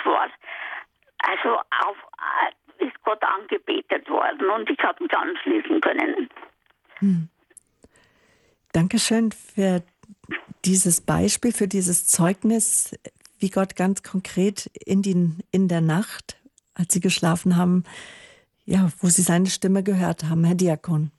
ist Gott angebetet worden, und ich habe mich anschließen können. Dankeschön für dieses Beispiel, für dieses Zeugnis, wie Gott ganz konkret in der Nacht, als Sie geschlafen haben, wo Sie seine Stimme gehört haben. Herr Diakon.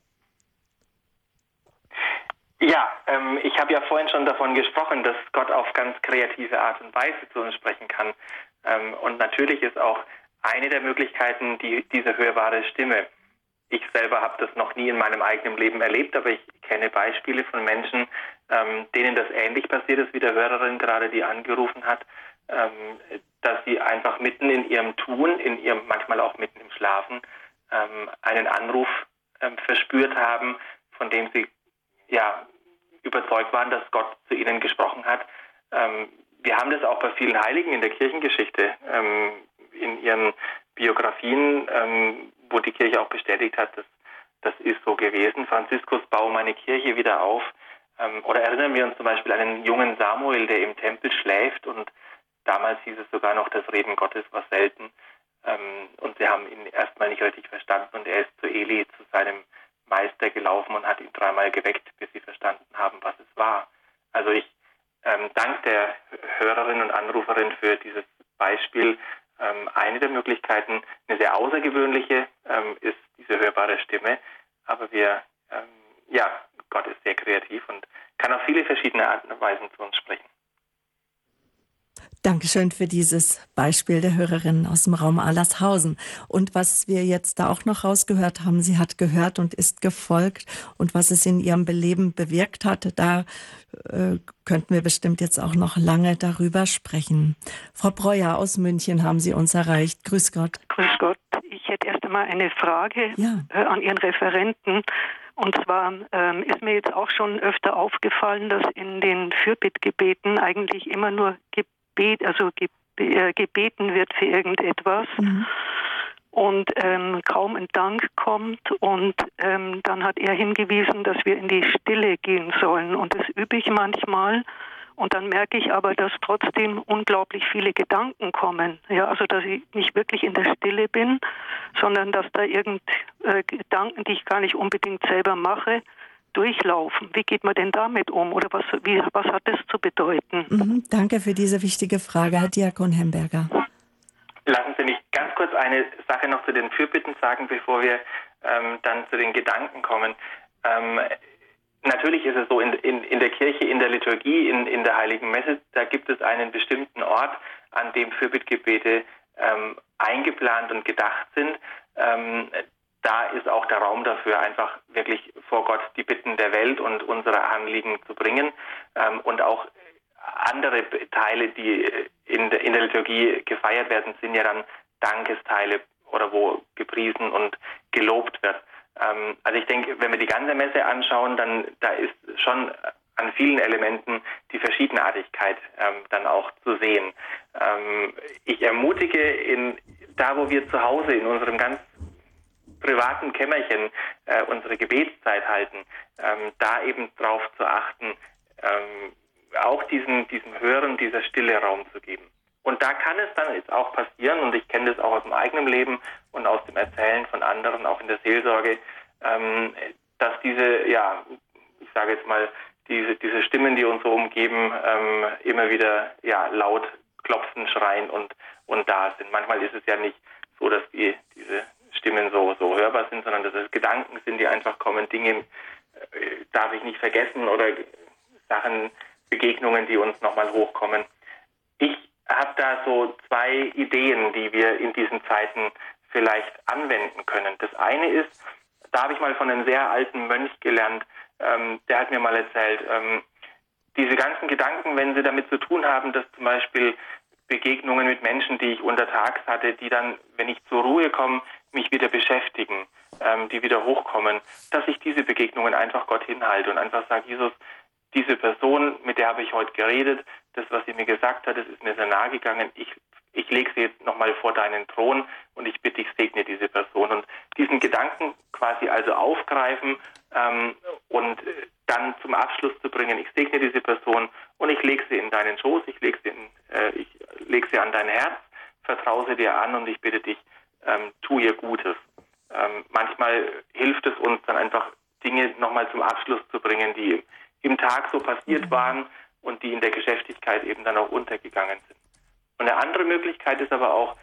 Ja, ich habe ja vorhin schon davon gesprochen, dass Gott auf ganz kreative Art und Weise zu uns sprechen kann. Und natürlich ist auch eine der Möglichkeiten diese hörbare Stimme. Ich selber habe das noch nie in meinem eigenen Leben erlebt, aber ich kenne Beispiele von Menschen, denen das ähnlich passiert ist, wie der Hörerin gerade, die angerufen hat, dass sie einfach mitten in ihrem Tun, manchmal auch mitten im Schlafen, einen Anruf verspürt haben, von dem sie überzeugt waren, dass Gott zu ihnen gesprochen hat. Wir haben das auch bei vielen Heiligen in der Kirchengeschichte, in ihren Biografien, wo die Kirche auch bestätigt hat, dass das ist so gewesen. Franziskus, baue meine Kirche wieder auf. Oder erinnern wir uns zum Beispiel an einen jungen Samuel, der im Tempel schläft, und damals hieß es sogar noch, das Reden Gottes war selten. Und sie haben ihn erstmal nicht richtig verstanden, und er ist zu Eli, zu seinem Meister, gelaufen und hat ihn 3-mal geweckt, bis sie verstanden haben, was es war. Also ich danke der Hörerin und Anruferin für dieses Beispiel. Eine der Möglichkeiten, eine sehr außergewöhnliche, ist diese hörbare Stimme. Aber Gott ist sehr kreativ und kann auf viele verschiedene Arten und Weisen zu uns sprechen. Dankeschön für dieses Beispiel der Hörerin aus dem Raum Allershausen. Und was wir jetzt da auch noch rausgehört haben, sie hat gehört und ist gefolgt, und was es in ihrem Leben bewirkt hat, da könnten wir bestimmt jetzt auch noch lange darüber sprechen. Frau Breuer aus München haben Sie uns erreicht. Grüß Gott. Grüß Gott. Ich hätte erst einmal eine Frage an Ihren Referenten. Und zwar ist mir jetzt auch schon öfter aufgefallen, dass in den Fürbittgebeten eigentlich immer nur gebeten wird für irgendetwas. Und kaum ein Dank kommt, und dann hat er hingewiesen, dass wir in die Stille gehen sollen, und das übe ich manchmal, und dann merke ich aber, dass trotzdem unglaublich viele Gedanken kommen, also dass ich nicht wirklich in der Stille bin, sondern dass da Gedanken, die ich gar nicht unbedingt selber mache, durchlaufen. Wie geht man denn damit um, oder was hat das zu bedeuten? Danke für diese wichtige Frage, Herr Diakon Hemberger. Lassen Sie mich ganz kurz eine Sache noch zu den Fürbitten sagen, bevor wir dann zu den Gedanken kommen. Natürlich ist es so, in der Kirche, in der Liturgie, in der Heiligen Messe, da gibt es einen bestimmten Ort, an dem Fürbittgebete eingeplant und gedacht sind, da ist auch der Raum dafür, einfach wirklich vor Gott die Bitten der Welt und unsere Anliegen zu bringen, und auch andere Teile, die in der Liturgie gefeiert werden, sind ja dann Dankesteile oder wo gepriesen und gelobt wird. Also ich denke, wenn wir die ganze Messe anschauen, dann da ist schon an vielen Elementen die Verschiedenartigkeit dann auch zu sehen. Ich ermutige, da wo wir zu Hause in unserem ganz privaten Kämmerchen unsere Gebetszeit halten, da eben drauf zu achten, auch diesem Hören, dieser Stille Raum zu geben. Und da kann es dann jetzt auch passieren, und ich kenne das auch aus dem eigenen Leben und aus dem Erzählen von anderen, auch in der Seelsorge, dass diese, ich sage jetzt mal, diese Stimmen, die uns so umgeben, immer wieder laut klopfen, schreien und da sind. Manchmal ist es ja nicht so, dass diese Stimmen so hörbar sind, sondern dass es Gedanken sind, die einfach kommen, Dinge darf ich nicht vergessen oder Sachen, Begegnungen, die uns nochmal hochkommen. Ich habe da so 2 Ideen, die wir in diesen Zeiten vielleicht anwenden können. Das eine ist, da habe ich mal von einem sehr alten Mönch gelernt, der hat mir mal erzählt, diese ganzen Gedanken, wenn sie damit zu tun haben, dass zum Beispiel Begegnungen mit Menschen, die ich untertags hatte, die dann, wenn ich zur Ruhe komme, mich wieder beschäftigen, die wieder hochkommen, dass ich diese Begegnungen einfach Gott hinhalte und einfach sage, Jesus, diese Person, mit der habe ich heute geredet, das, was sie mir gesagt hat, das ist mir sehr nahe gegangen. Ich lege sie jetzt nochmal vor deinen Thron und ich bitte dich, segne diese Person. Und diesen Gedanken quasi also aufgreifen und dann zum Abschluss zu bringen, ich segne diese Person und ich lege sie in deinen Schoß, ich lege sie an dein Herz, vertraue sie dir an und ich bitte dich, tu ihr Gutes. Manchmal hilft es uns dann einfach, Dinge nochmal zum Abschluss zu bringen, die im Tag so passiert waren und die in der Geschäftigkeit eben dann auch untergegangen sind. Und eine andere Möglichkeit ist aber auch,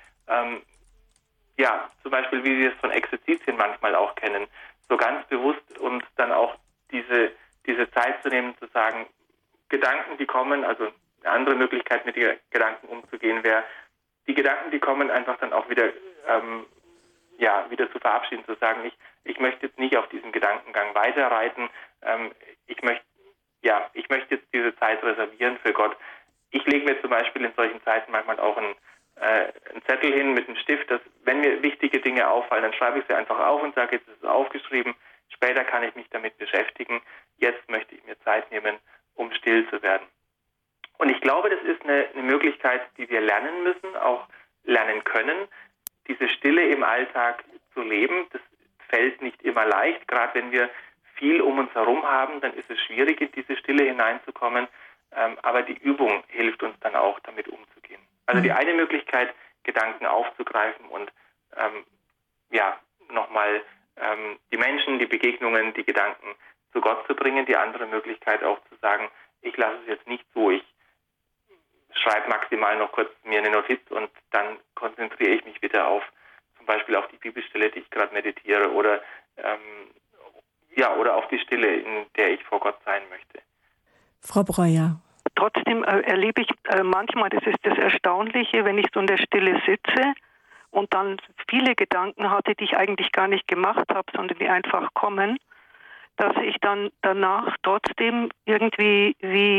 zum Beispiel, wie wir es von Exerzitien manchmal auch kennen, so ganz bewusst und dann auch diese Zeit zu nehmen, zu sagen, Gedanken, die kommen, also eine andere Möglichkeit, mit den Gedanken umzugehen, wäre, die Gedanken, die kommen, einfach dann auch wieder wieder zu verabschieden, zu sagen, ich möchte jetzt nicht auf diesen Gedankengang weiterreiten, ich möchte jetzt diese Zeit reservieren für Gott. Ich lege mir zum Beispiel in solchen Zeiten manchmal auch einen Zettel hin mit einem Stift, dass, wenn mir wichtige Dinge auffallen, dann schreibe ich sie einfach auf und sage, jetzt ist es aufgeschrieben, später kann ich mich damit beschäftigen, jetzt möchte ich mir Zeit nehmen, um still zu werden. Und ich glaube, das ist eine Möglichkeit, die wir lernen müssen, auch lernen können, diese Stille im Alltag zu leben. Das fällt nicht immer leicht, gerade wenn wir viel um uns herum haben, dann ist es schwierig, in diese Stille hineinzukommen, aber die Übung hilft uns dann auch, damit umzugehen. Also die eine Möglichkeit, Gedanken aufzugreifen und nochmal die Menschen, die Begegnungen, die Gedanken zu Gott zu bringen. Die andere Möglichkeit auch zu sagen, ich lasse es jetzt nicht so, ich schreibe maximal noch kurz mir eine Notiz und dann konzentriere ich mich wieder auf zum Beispiel auf die Bibelstelle, die ich gerade meditiere oder auf die Stille, in der ich vor Gott sein möchte. Frau Breuer. Trotzdem erlebe ich manchmal, das ist das Erstaunliche, wenn ich so in der Stille sitze und dann viele Gedanken hatte, die ich eigentlich gar nicht gemacht habe, sondern die einfach kommen, dass ich dann danach trotzdem irgendwie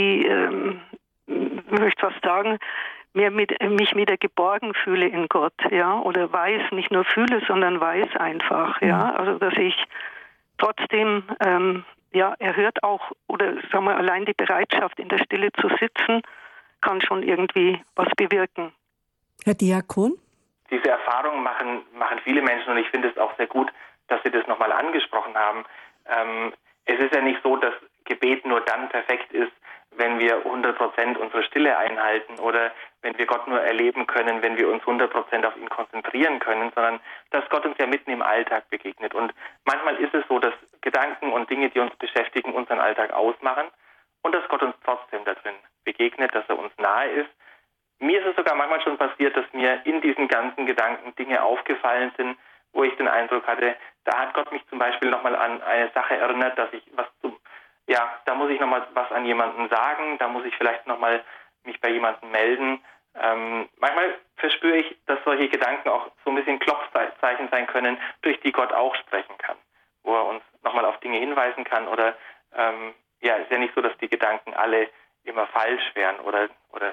möchte was sagen, mich wieder geborgen fühle in Gott, ja, oder weiß, nicht nur fühle, sondern weiß einfach, ja, also dass ich trotzdem, er hört auch, oder sagen wir, allein die Bereitschaft, in der Stille zu sitzen, kann schon irgendwie was bewirken. Herr Diakon? Diese Erfahrung machen viele Menschen und ich finde es auch sehr gut, dass Sie das nochmal angesprochen haben. Es ist ja nicht so, dass Gebet nur dann perfekt ist, wenn wir 100% unsere Stille einhalten oder wenn wir Gott nur erleben können, wenn wir uns 100% auf ihn konzentrieren können, sondern dass Gott uns ja mitten im Alltag begegnet. Und manchmal ist es so, dass Gedanken und Dinge, die uns beschäftigen, unseren Alltag ausmachen und dass Gott uns trotzdem da drin begegnet, dass er uns nahe ist. Mir ist es sogar manchmal schon passiert, dass mir in diesen ganzen Gedanken Dinge aufgefallen sind, wo ich den Eindruck hatte, da hat Gott mich zum Beispiel nochmal an eine Sache erinnert, dass ich da muss ich nochmal was an jemanden sagen, da muss ich vielleicht nochmal mich bei jemandem melden. Manchmal verspüre ich, dass solche Gedanken auch so ein bisschen Klopfzeichen sein können, durch die Gott auch sprechen kann, wo er uns nochmal auf Dinge hinweisen kann oder ist ja nicht so, dass die Gedanken alle immer falsch wären oder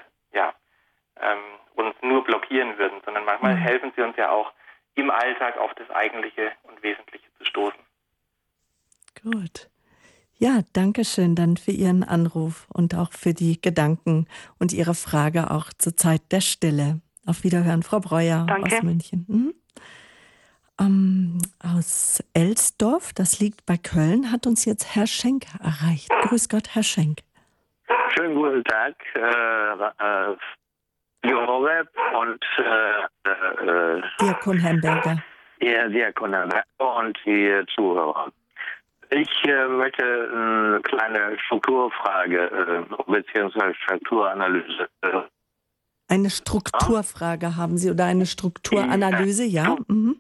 uns nur blockieren würden, sondern manchmal helfen sie uns ja auch im Alltag auf das Eigentliche und Wesentliche zu stoßen. Gut. Ja, danke schön dann für Ihren Anruf und auch für die Gedanken und Ihre Frage auch zur Zeit der Stille. Auf Wiederhören, Frau Breuer aus München. Aus Elsdorf, das liegt bei Köln, hat uns jetzt Herr Schenk erreicht. Grüß Gott, Herr Schenk. Schönen guten Tag, Horeb und Diakon Hemberger. Ja, Diakon Hemberger und die Zuhörer. Ich möchte eine kleine Strukturfrage bzw. Strukturanalyse. Eine Strukturfrage haben Sie oder eine Strukturanalyse, ja? Mhm.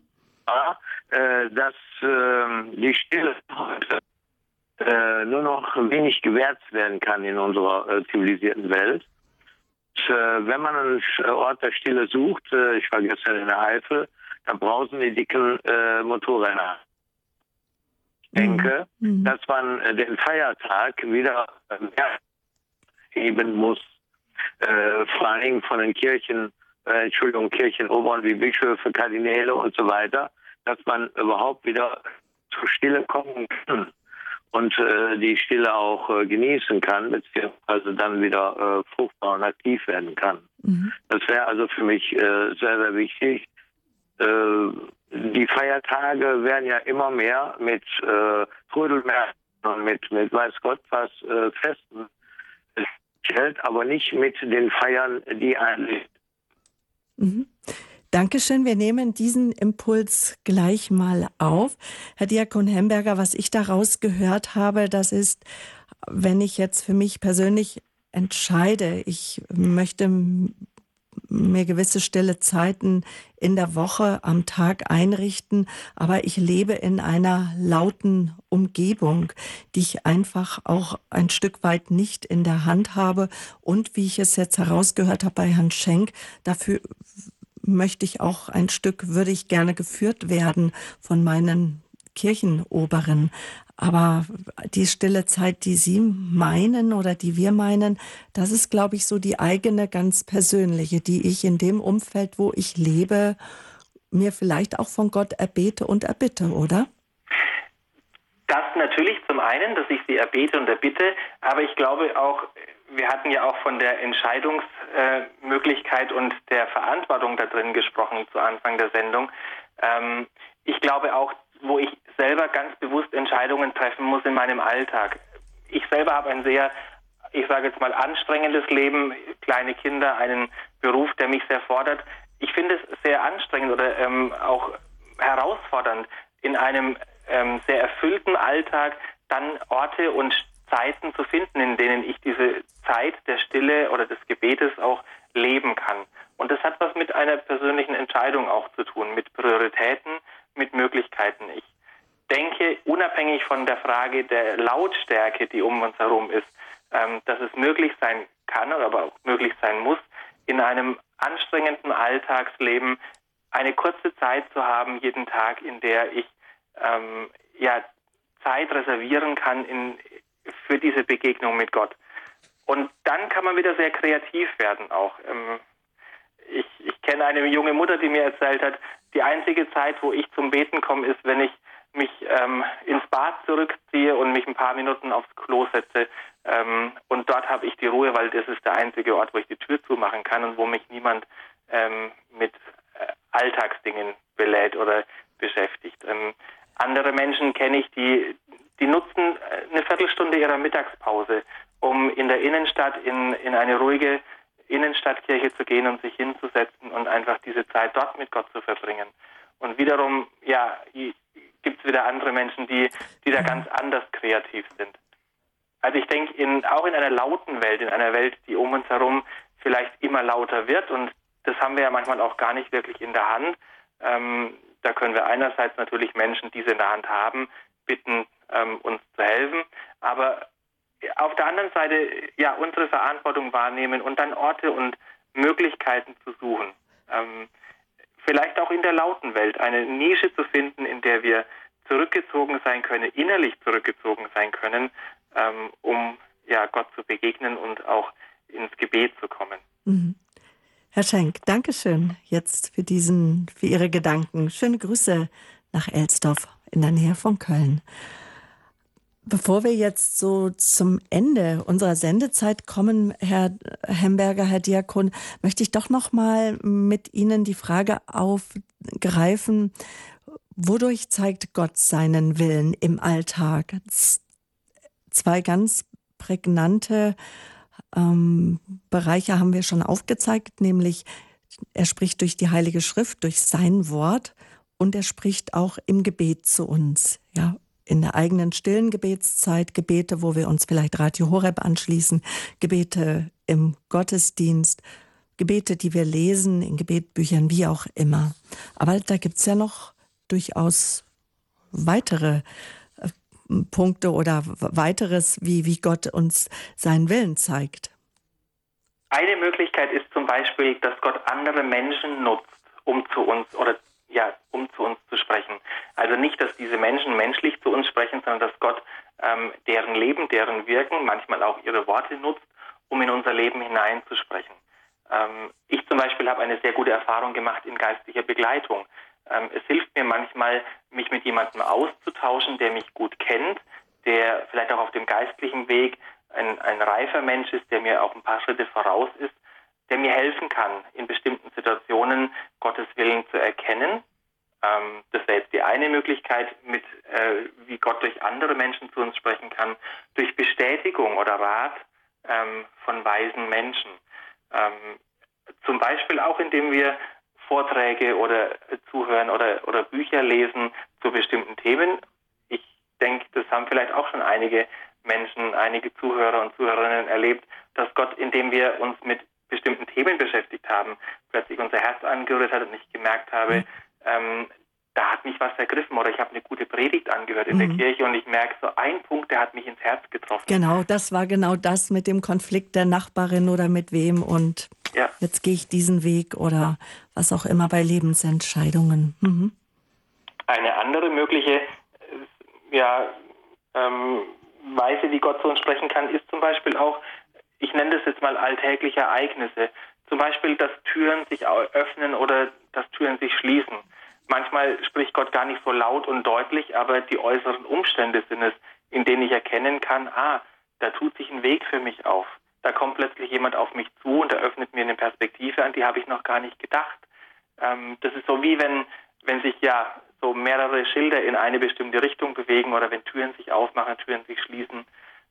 Dass die Stille heute nur noch wenig gewährt werden kann in unserer zivilisierten Welt. Und, wenn man einen Ort der Stille sucht, ich war gestern in der Eifel, da brausen die dicken Motorräder. Ich denke, dass man den Feiertag wieder heben muss, vor allen Dingen von den Kirchenobern wie Bischöfe, Kardinäle und so weiter, dass man überhaupt wieder zur Stille kommen kann und die Stille auch genießen kann, beziehungsweise dann wieder fruchtbar und aktiv werden kann. Das wäre also für mich sehr, sehr wichtig. Die Feiertage werden ja immer mehr mit Trödelmärkten und mit weiß Gott was Festen gestellt, aber nicht mit den Feiern, die einleben. Dankeschön, wir nehmen diesen Impuls gleich mal auf. Herr Diakon Hemberger, was ich daraus gehört habe, das ist, wenn ich jetzt für mich persönlich entscheide, ich möchte mir gewisse stille Zeiten in der Woche, am Tag einrichten, aber ich lebe in einer lauten Umgebung, die ich einfach auch ein Stück weit nicht in der Hand habe und wie ich es jetzt herausgehört habe bei Herrn Schenk, dafür möchte ich auch ein Stück, würde ich gerne geführt werden von meinen Kirchenoberen. Aber die stille Zeit, die Sie meinen oder die wir meinen, das ist, glaube ich, so die eigene, ganz persönliche, die ich in dem Umfeld, wo ich lebe, mir vielleicht auch von Gott erbete und erbitte, oder? Das natürlich zum einen, dass ich sie erbete und erbitte, aber ich glaube auch, wir hatten ja auch von der Entscheidungsmöglichkeit und der Verantwortung da drin gesprochen zu Anfang der Sendung. Ich glaube auch, wo ich selber ganz bewusst Entscheidungen treffen muss in meinem Alltag. Ich selber habe ein sehr, ich sage jetzt mal, anstrengendes Leben, kleine Kinder, einen Beruf, der mich sehr fordert. Ich finde es sehr anstrengend oder auch herausfordernd, in einem sehr erfüllten Alltag dann Orte und Zeiten zu finden, in denen ich diese Zeit der Stille oder des Gebetes auch leben kann. Und das hat was mit einer persönlichen Entscheidung auch zu tun, mit Prioritäten, mit Möglichkeiten. Ich denke, unabhängig von der Frage der Lautstärke, die um uns herum ist, dass es möglich sein kann, aber auch möglich sein muss, in einem anstrengenden Alltagsleben eine kurze Zeit zu haben, jeden Tag, in der ich Zeit reservieren kann für diese Begegnung mit Gott. Und dann kann man wieder sehr kreativ werden auch. Ich kenne eine junge Mutter, die mir erzählt hat, die einzige Zeit, wo ich zum Beten komme, ist, wenn ich mich ins Bad zurückziehe und mich ein paar Minuten aufs Klo setze. Und dort habe ich die Ruhe, weil das ist der einzige Ort, wo ich die Tür zumachen kann und wo mich niemand mit Alltagsdingen belädt oder beschäftigt. Andere Menschen kenne ich, die nutzen eine Viertelstunde ihrer Mittagspause, um in der Innenstadt in eine ruhige Innenstadtkirche zu gehen und sich hinzusetzen und einfach diese Zeit dort mit Gott zu verbringen. Und wiederum, gibt es wieder andere Menschen, die da ganz anders kreativ sind. Also ich denke, auch in einer lauten Welt, in einer Welt, die um uns herum vielleicht immer lauter wird, und das haben wir ja manchmal auch gar nicht wirklich in der Hand. Da können wir einerseits natürlich Menschen, die sie in der Hand haben, bitten, uns zu helfen, aber auf der anderen Seite unsere Verantwortung wahrnehmen und dann Orte und Möglichkeiten zu suchen. Vielleicht auch in der lauten Welt eine Nische zu finden, in der wir zurückgezogen sein können, innerlich zurückgezogen sein können, um Gott zu begegnen und auch ins Gebet zu kommen. Mhm. Herr Schenk, Dankeschön jetzt für Ihre Gedanken. Schöne Grüße nach Elsdorf in der Nähe von Köln. Bevor wir jetzt so zum Ende unserer Sendezeit kommen, Herr Hemberger, Herr Diakon, möchte ich doch noch mal mit Ihnen die Frage aufgreifen, wodurch zeigt Gott seinen Willen im Alltag? Zwei ganz prägnante Bereiche haben wir schon aufgezeigt, nämlich er spricht durch die Heilige Schrift, durch sein Wort, und er spricht auch im Gebet zu uns, ja, in der eigenen stillen Gebetszeit, Gebete, wo wir uns vielleicht Radio Horeb anschließen, Gebete im Gottesdienst, Gebete, die wir lesen, in Gebetbüchern, wie auch immer. Aber da gibt es ja noch durchaus weitere Punkte oder weiteres, wie Gott uns seinen Willen zeigt. Eine Möglichkeit ist zum Beispiel, dass Gott andere Menschen nutzt, um zu uns zu sprechen. Also nicht, dass diese Menschen menschlich zu uns sprechen, sondern dass Gott deren Leben, deren Wirken, manchmal auch ihre Worte nutzt, um in unser Leben hineinzusprechen. Ich zum Beispiel habe eine sehr gute Erfahrung gemacht in geistlicher Begleitung. Es hilft mir manchmal, mich mit jemandem auszutauschen, der mich gut kennt, der vielleicht auch auf dem geistlichen Weg ein reifer Mensch ist, der mir auch ein paar Schritte voraus ist, der mir helfen kann, in bestimmten Situationen Gottes Willen zu erkennen. Das wäre jetzt die eine Möglichkeit, wie Gott durch andere Menschen zu uns sprechen kann, durch Bestätigung oder Rat von weisen Menschen. Zum Beispiel auch, indem wir Vorträge oder zuhören oder Bücher lesen zu bestimmten Themen. Ich denke, das haben vielleicht auch schon einige Menschen, einige Zuhörer und Zuhörerinnen erlebt, dass Gott, indem wir uns mit bestimmten Themen beschäftigt haben, plötzlich unser Herz angerührt hat und ich gemerkt habe, da hat mich was ergriffen oder ich habe eine gute Predigt angehört in der Kirche und ich merke so ein Punkt, der hat mich ins Herz getroffen. Genau, das war genau das mit dem Konflikt der Nachbarin oder mit wem und jetzt gehe ich diesen Weg oder was auch immer bei Lebensentscheidungen. Mhm. Eine andere mögliche Weise, wie Gott zu uns sprechen kann, ist zum Beispiel auch, ich nenne das jetzt mal alltägliche Ereignisse. Zum Beispiel, dass Türen sich öffnen oder dass Türen sich schließen. Manchmal spricht Gott gar nicht so laut und deutlich, aber die äußeren Umstände sind es, in denen ich erkennen kann, da tut sich ein Weg für mich auf. Da kommt plötzlich jemand auf mich zu und eröffnet mir eine Perspektive, an die habe ich noch gar nicht gedacht. Das ist so wie wenn sich so mehrere Schilder in eine bestimmte Richtung bewegen oder wenn Türen sich aufmachen, Türen sich schließen.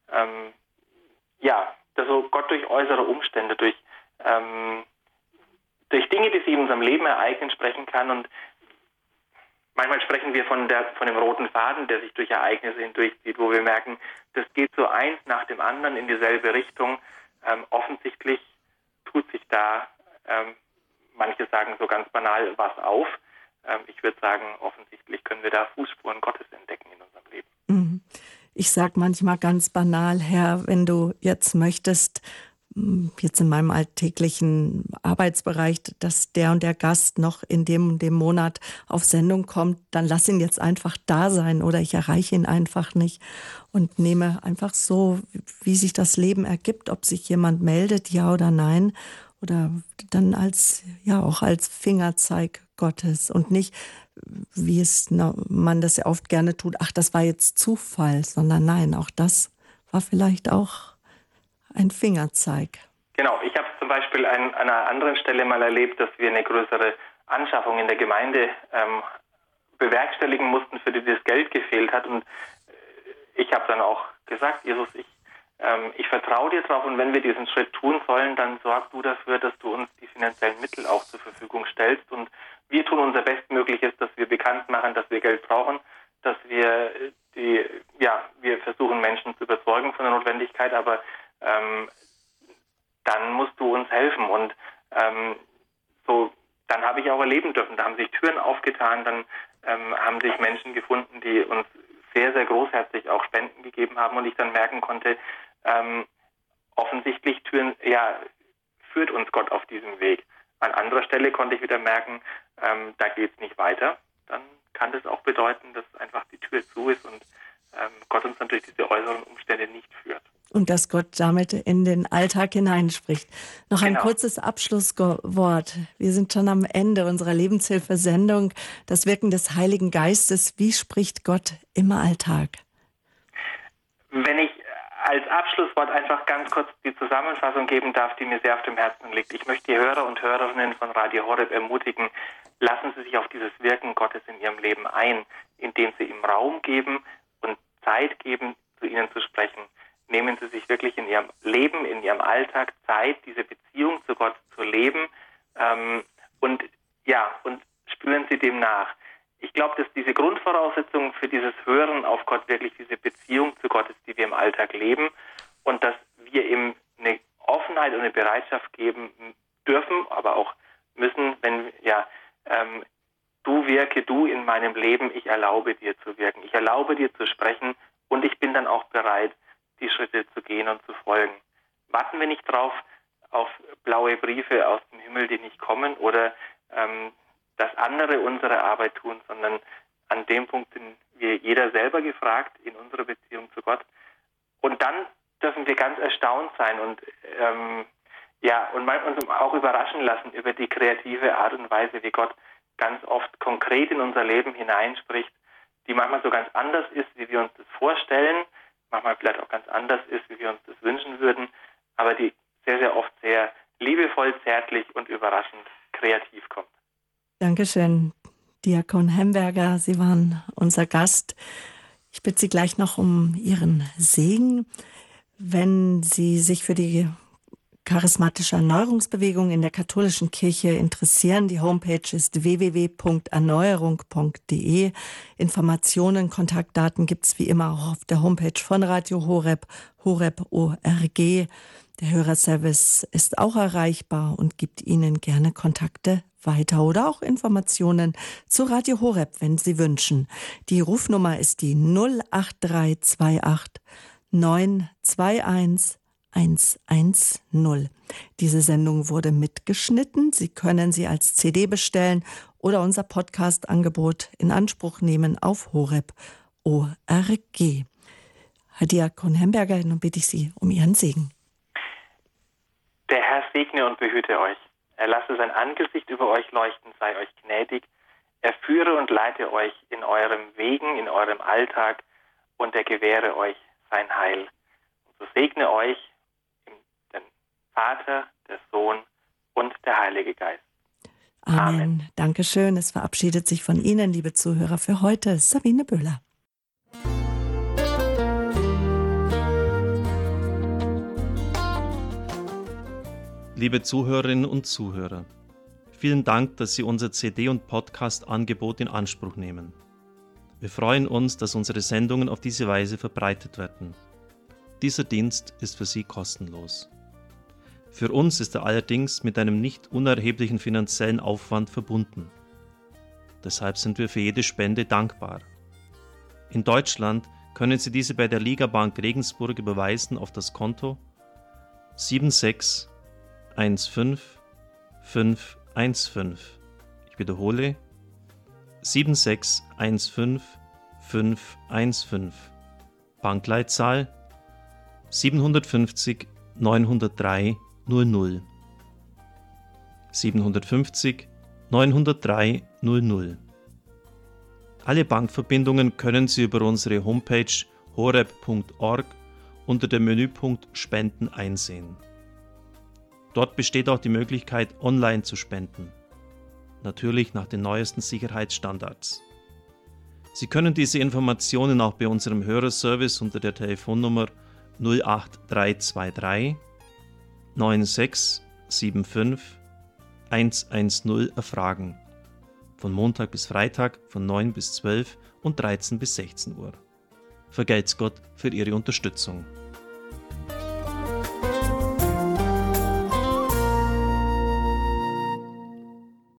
Das so Gott durch äußere Umstände, durch Dinge, die sich in unserem Leben ereignen, sprechen kann. Und manchmal sprechen wir von dem roten Faden, der sich durch Ereignisse hindurchzieht, wo wir merken, das geht so eins nach dem anderen in dieselbe Richtung. Offensichtlich tut sich da, manche sagen so ganz banal, was auf. Ich würde sagen, offensichtlich können wir da Fußspuren Gottes entdecken in unserem Leben. Ich sage manchmal ganz banal, Herr, wenn du jetzt möchtest, jetzt in meinem alltäglichen Arbeitsbereich, dass der und der Gast noch in dem und dem Monat auf Sendung kommt, dann lass ihn jetzt einfach da sein oder ich erreiche ihn einfach nicht und nehme einfach so, wie sich das Leben ergibt, ob sich jemand meldet, ja oder nein, oder dann auch als Fingerzeig Gottes und nicht, wie man das ja oft gerne tut, das war jetzt Zufall, sondern nein, auch das war vielleicht auch ein Fingerzeig. Genau, ich habe zum Beispiel an einer anderen Stelle mal erlebt, dass wir eine größere Anschaffung in der Gemeinde bewerkstelligen mussten, für die das Geld gefehlt hat. Und ich habe dann auch gesagt, Jesus, ich vertraue dir drauf und wenn wir diesen Schritt tun sollen, dann sorg du dafür, dass du uns die finanziellen Mittel auch zur Verfügung stellst. Und wir tun unser Bestmögliches, dass wir bekannt machen, dass wir Geld brauchen, dass wir wir versuchen, Menschen zu überzeugen von der Notwendigkeit, aber dann musst du uns helfen. Und dann habe ich auch erleben dürfen, da haben sich Türen aufgetan, dann haben sich Menschen gefunden, die uns sehr, sehr großherzig auch Spenden gegeben haben und ich dann merken konnte, offensichtlich führt uns Gott auf diesem Weg. An anderer Stelle konnte ich wieder merken, da geht es nicht weiter. Dann kann das auch bedeuten, dass einfach die Tür zu ist und Gott uns dann durch diese äußeren Umstände nicht führt. Und dass Gott damit in den Alltag hineinspricht. Noch ein Genau. kurzes Abschlusswort. Wir sind schon am Ende unserer Lebenshilfesendung. Das Wirken des Heiligen Geistes. Wie spricht Gott im Alltag? Wenn ich als Abschlusswort einfach ganz kurz die Zusammenfassung geben darf, die mir sehr auf dem Herzen liegt. Ich möchte die Hörer und Hörerinnen von Radio Horeb ermutigen, lassen Sie sich auf dieses Wirken Gottes in Ihrem Leben ein, indem Sie ihm Raum geben und Zeit geben, zu Ihnen zu sprechen. Nehmen Sie sich wirklich in Ihrem Leben, in Ihrem Alltag Zeit, diese Beziehung zu Gott zu leben und spüren Sie dem nach. Ich glaube, dass diese Grundvoraussetzung für dieses Hören auf Gott wirklich diese Beziehung zu Gott ist, die wir im Alltag leben und dass wir ihm eine Offenheit und eine Bereitschaft geben dürfen, aber auch müssen, wenn du wirke, du in meinem Leben, ich erlaube dir zu wirken, ich erlaube dir zu sprechen und ich bin dann auch bereit, die Schritte zu gehen und zu folgen. Warten wir nicht drauf auf blaue Briefe aus dem Himmel, die nicht kommen oder dass andere unsere Arbeit tun, sondern an dem Punkt sind wir jeder selber gefragt in unserer Beziehung zu Gott. Und dann dürfen wir ganz erstaunt sein und uns auch überraschen lassen über die kreative Art und Weise, wie Gott ganz oft konkret in unser Leben hineinspricht, die manchmal so ganz anders ist, wie wir uns das vorstellen, manchmal vielleicht auch ganz anders ist, wie wir uns das wünschen würden, aber die sehr, sehr oft sehr liebevoll, zärtlich und überraschend kreativ kommt. Dankeschön, Diakon Hemberger. Sie waren unser Gast. Ich bitte Sie gleich noch um Ihren Segen. Wenn Sie sich für die charismatische Erneuerungsbewegung in der katholischen Kirche interessieren, die Homepage ist www.erneuerung.de. Informationen, Kontaktdaten gibt es wie immer auch auf der Homepage von Radio Horeb, horeb.org. Der Hörerservice ist auch erreichbar und gibt Ihnen gerne Kontakte weiter oder auch Informationen zu Radio Horeb, wenn Sie wünschen. Die Rufnummer ist die 08328 921 110. Diese Sendung wurde mitgeschnitten. Sie können sie als CD bestellen oder unser Podcast-Angebot in Anspruch nehmen auf horeb.org. Herr Diakon Hemberger, nun bitte ich Sie um Ihren Segen. Der Herr segne und behüte euch. Er lasse sein Angesicht über euch leuchten, sei euch gnädig. Er führe und leite euch in eurem Wegen, in eurem Alltag und er gewähre euch sein Heil. Und so segne euch den Vater, der Sohn und der Heilige Geist. Amen. Amen. Dankeschön. Es verabschiedet sich von Ihnen, liebe Zuhörer, für heute Sabine Böhler. Liebe Zuhörerinnen und Zuhörer, vielen Dank, dass Sie unser CD- und Podcast-Angebot in Anspruch nehmen. Wir freuen uns, dass unsere Sendungen auf diese Weise verbreitet werden. Dieser Dienst ist für Sie kostenlos. Für uns ist er allerdings mit einem nicht unerheblichen finanziellen Aufwand verbunden. Deshalb sind wir für jede Spende dankbar. In Deutschland können Sie diese bei der Ligabank Regensburg überweisen auf das Konto 7615515. Ich wiederhole 7615515. Bankleitzahl 750 903 00. 750 903 00. Alle Bankverbindungen können Sie über unsere Homepage horeb.org unter dem Menüpunkt Spenden einsehen. Dort besteht auch die Möglichkeit, online zu spenden. Natürlich nach den neuesten Sicherheitsstandards. Sie können diese Informationen auch bei unserem Hörerservice unter der Telefonnummer 08323 9675 110 erfragen. Von Montag bis Freitag von 9 bis 12 und 13 bis 16 Uhr. Vergelt's Gott für Ihre Unterstützung.